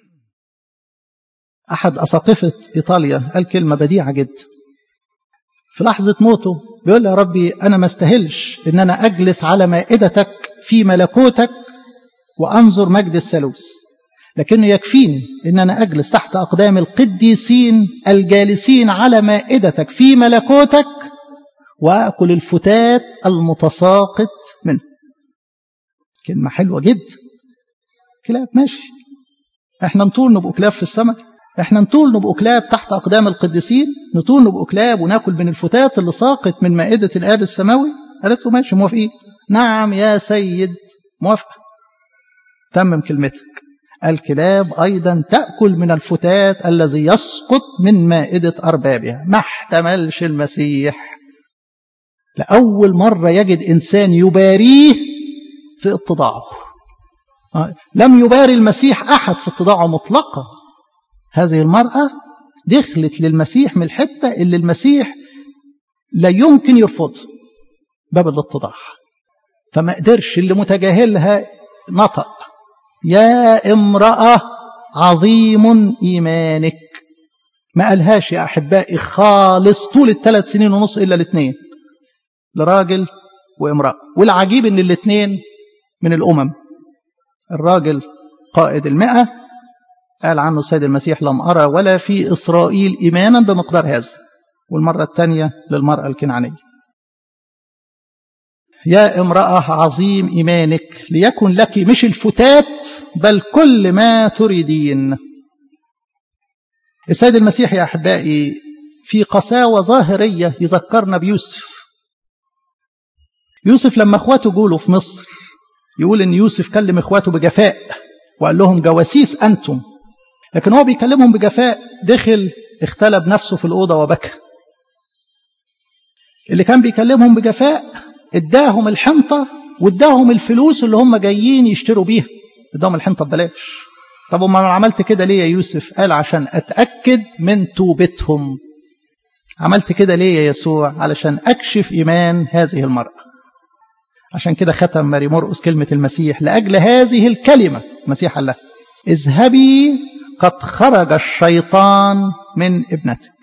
أحد أساقفة إيطاليا قال كلمة بديعة جدا في لحظة موته. بيقول يا ربي أنا ما استاهلش إن أنا أجلس على مائدتك في ملكوتك وأنظر مجد الثالوث، لكنه يكفيني إن أنا أجلس تحت أقدام القديسين الجالسين على مائدتك في ملكوتك وأكل الفتات المتساقط منه. كلمة حلوة جدا. كلاب ماشي، احنا نطول نبقوا كلاب في السماء، احنا نطول نبقوا كلاب تحت أقدام القديسين، نطول نبقوا كلاب وناكل من الفتات اللي ساقط من مائدة الآب السماوي. قالت له ماشي موافقين. نعم يا سيد موافقة. تمم كلمتك. الكلاب أيضا تأكل من الفتات الذي يسقط من مائدة أربابها. ما احتملش المسيح لأول مرة يجد إنسان يباريه في اتضاعه. لم يباري المسيح أحد في اتضاعه مطلقا. هذه المرأة دخلت للمسيح من الحتة اللي المسيح لا يمكن يرفض، باب الاتضاع. فما قدرش اللي متجاهلها نطق يا امرأة عظيم إيمانك. ما قالهاش يا أحبائي خالص طول الثلاث سنين ونص إلا الاثنين، لراجل وامرأة. والعجيب ان الاثنين من الأمم. الراجل قائد المئة قال عنه السيد المسيح لم أرى ولا في إسرائيل إيمانا بمقدار هذا. والمرة الثانية للمرأة الكنعانية. يا امرأة عظيم إيمانك ليكن لك مش الفتات بل كل ما تريدين. السيد المسيح يا أحبائي في قساوة ظاهرية يذكرنا بيوسف. يوسف لما اخواته جولوا في مصر يقول ان يوسف كلم اخواته بجفاء وقال لهم جواسيس انتم، لكن هو بيكلمهم بجفاء. دخل اختلب نفسه في الأوضة وبكى. اللي كان بيكلمهم بجفاء اداهم الحنطة واداهم الفلوس اللي هم جايين يشتروا بيها. اداهم الحنطة ببلاش. طب وما عملت كده ليه يا يوسف؟ قال عشان اتأكد من توبتهم. عملت كده ليه يا يسوع؟ علشان اكشف ايمان هذه المرأة. عشان كده ختم ماري مرقس كلمة المسيح لأجل هذه الكلمة. المسيح قال لها اذهبي قد خرج الشيطان من ابنتك.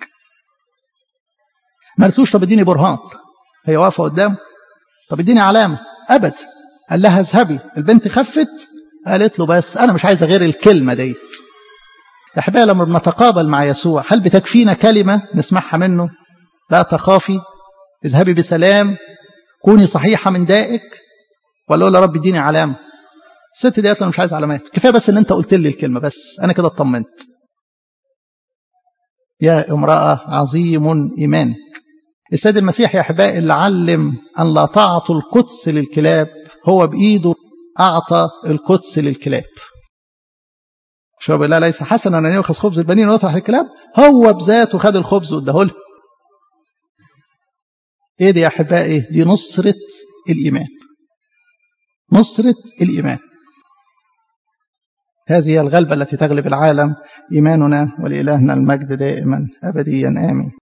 ما قالتوش طب اديني برهان، هي واقفة قدامه، طب اديني علامة، أبدا. قال لها اذهبي. البنت خفت، قالت له بس أنا مش عايزة غير الكلمة ديت. يا حبايبي لما بنتقابل مع يسوع هل بتكفينا كلمة نسمعها منه؟ لا تخافي، اذهبي بسلام، كوني صحيحة من دائك. ولا أقول يا رب اديني علامة؟ الست دي قالت له أنا مش عايز علامات، كفاية بس إن أنت قلت لي الكلمة بس، أنا كده اطمنت. يا امرأة عظيم إيمانك. السيد المسيح يا أحبائي اللي علم أن لا تعطوا القدس للكلاب، هو بإيده أعطى القدس للكلاب. شو بيقول لا ليس حسنا أن يأخذ خبز البنين ويطرح الكلاب، هو بذاته خد الخبز واداه له. إيه دي يا أحبائي؟ دي نصرة الإيمان، نصرة الإيمان. هذه هي الغلبة التي تغلب العالم، إيماننا، ولإلهنا المجد دائما أبديا آمين.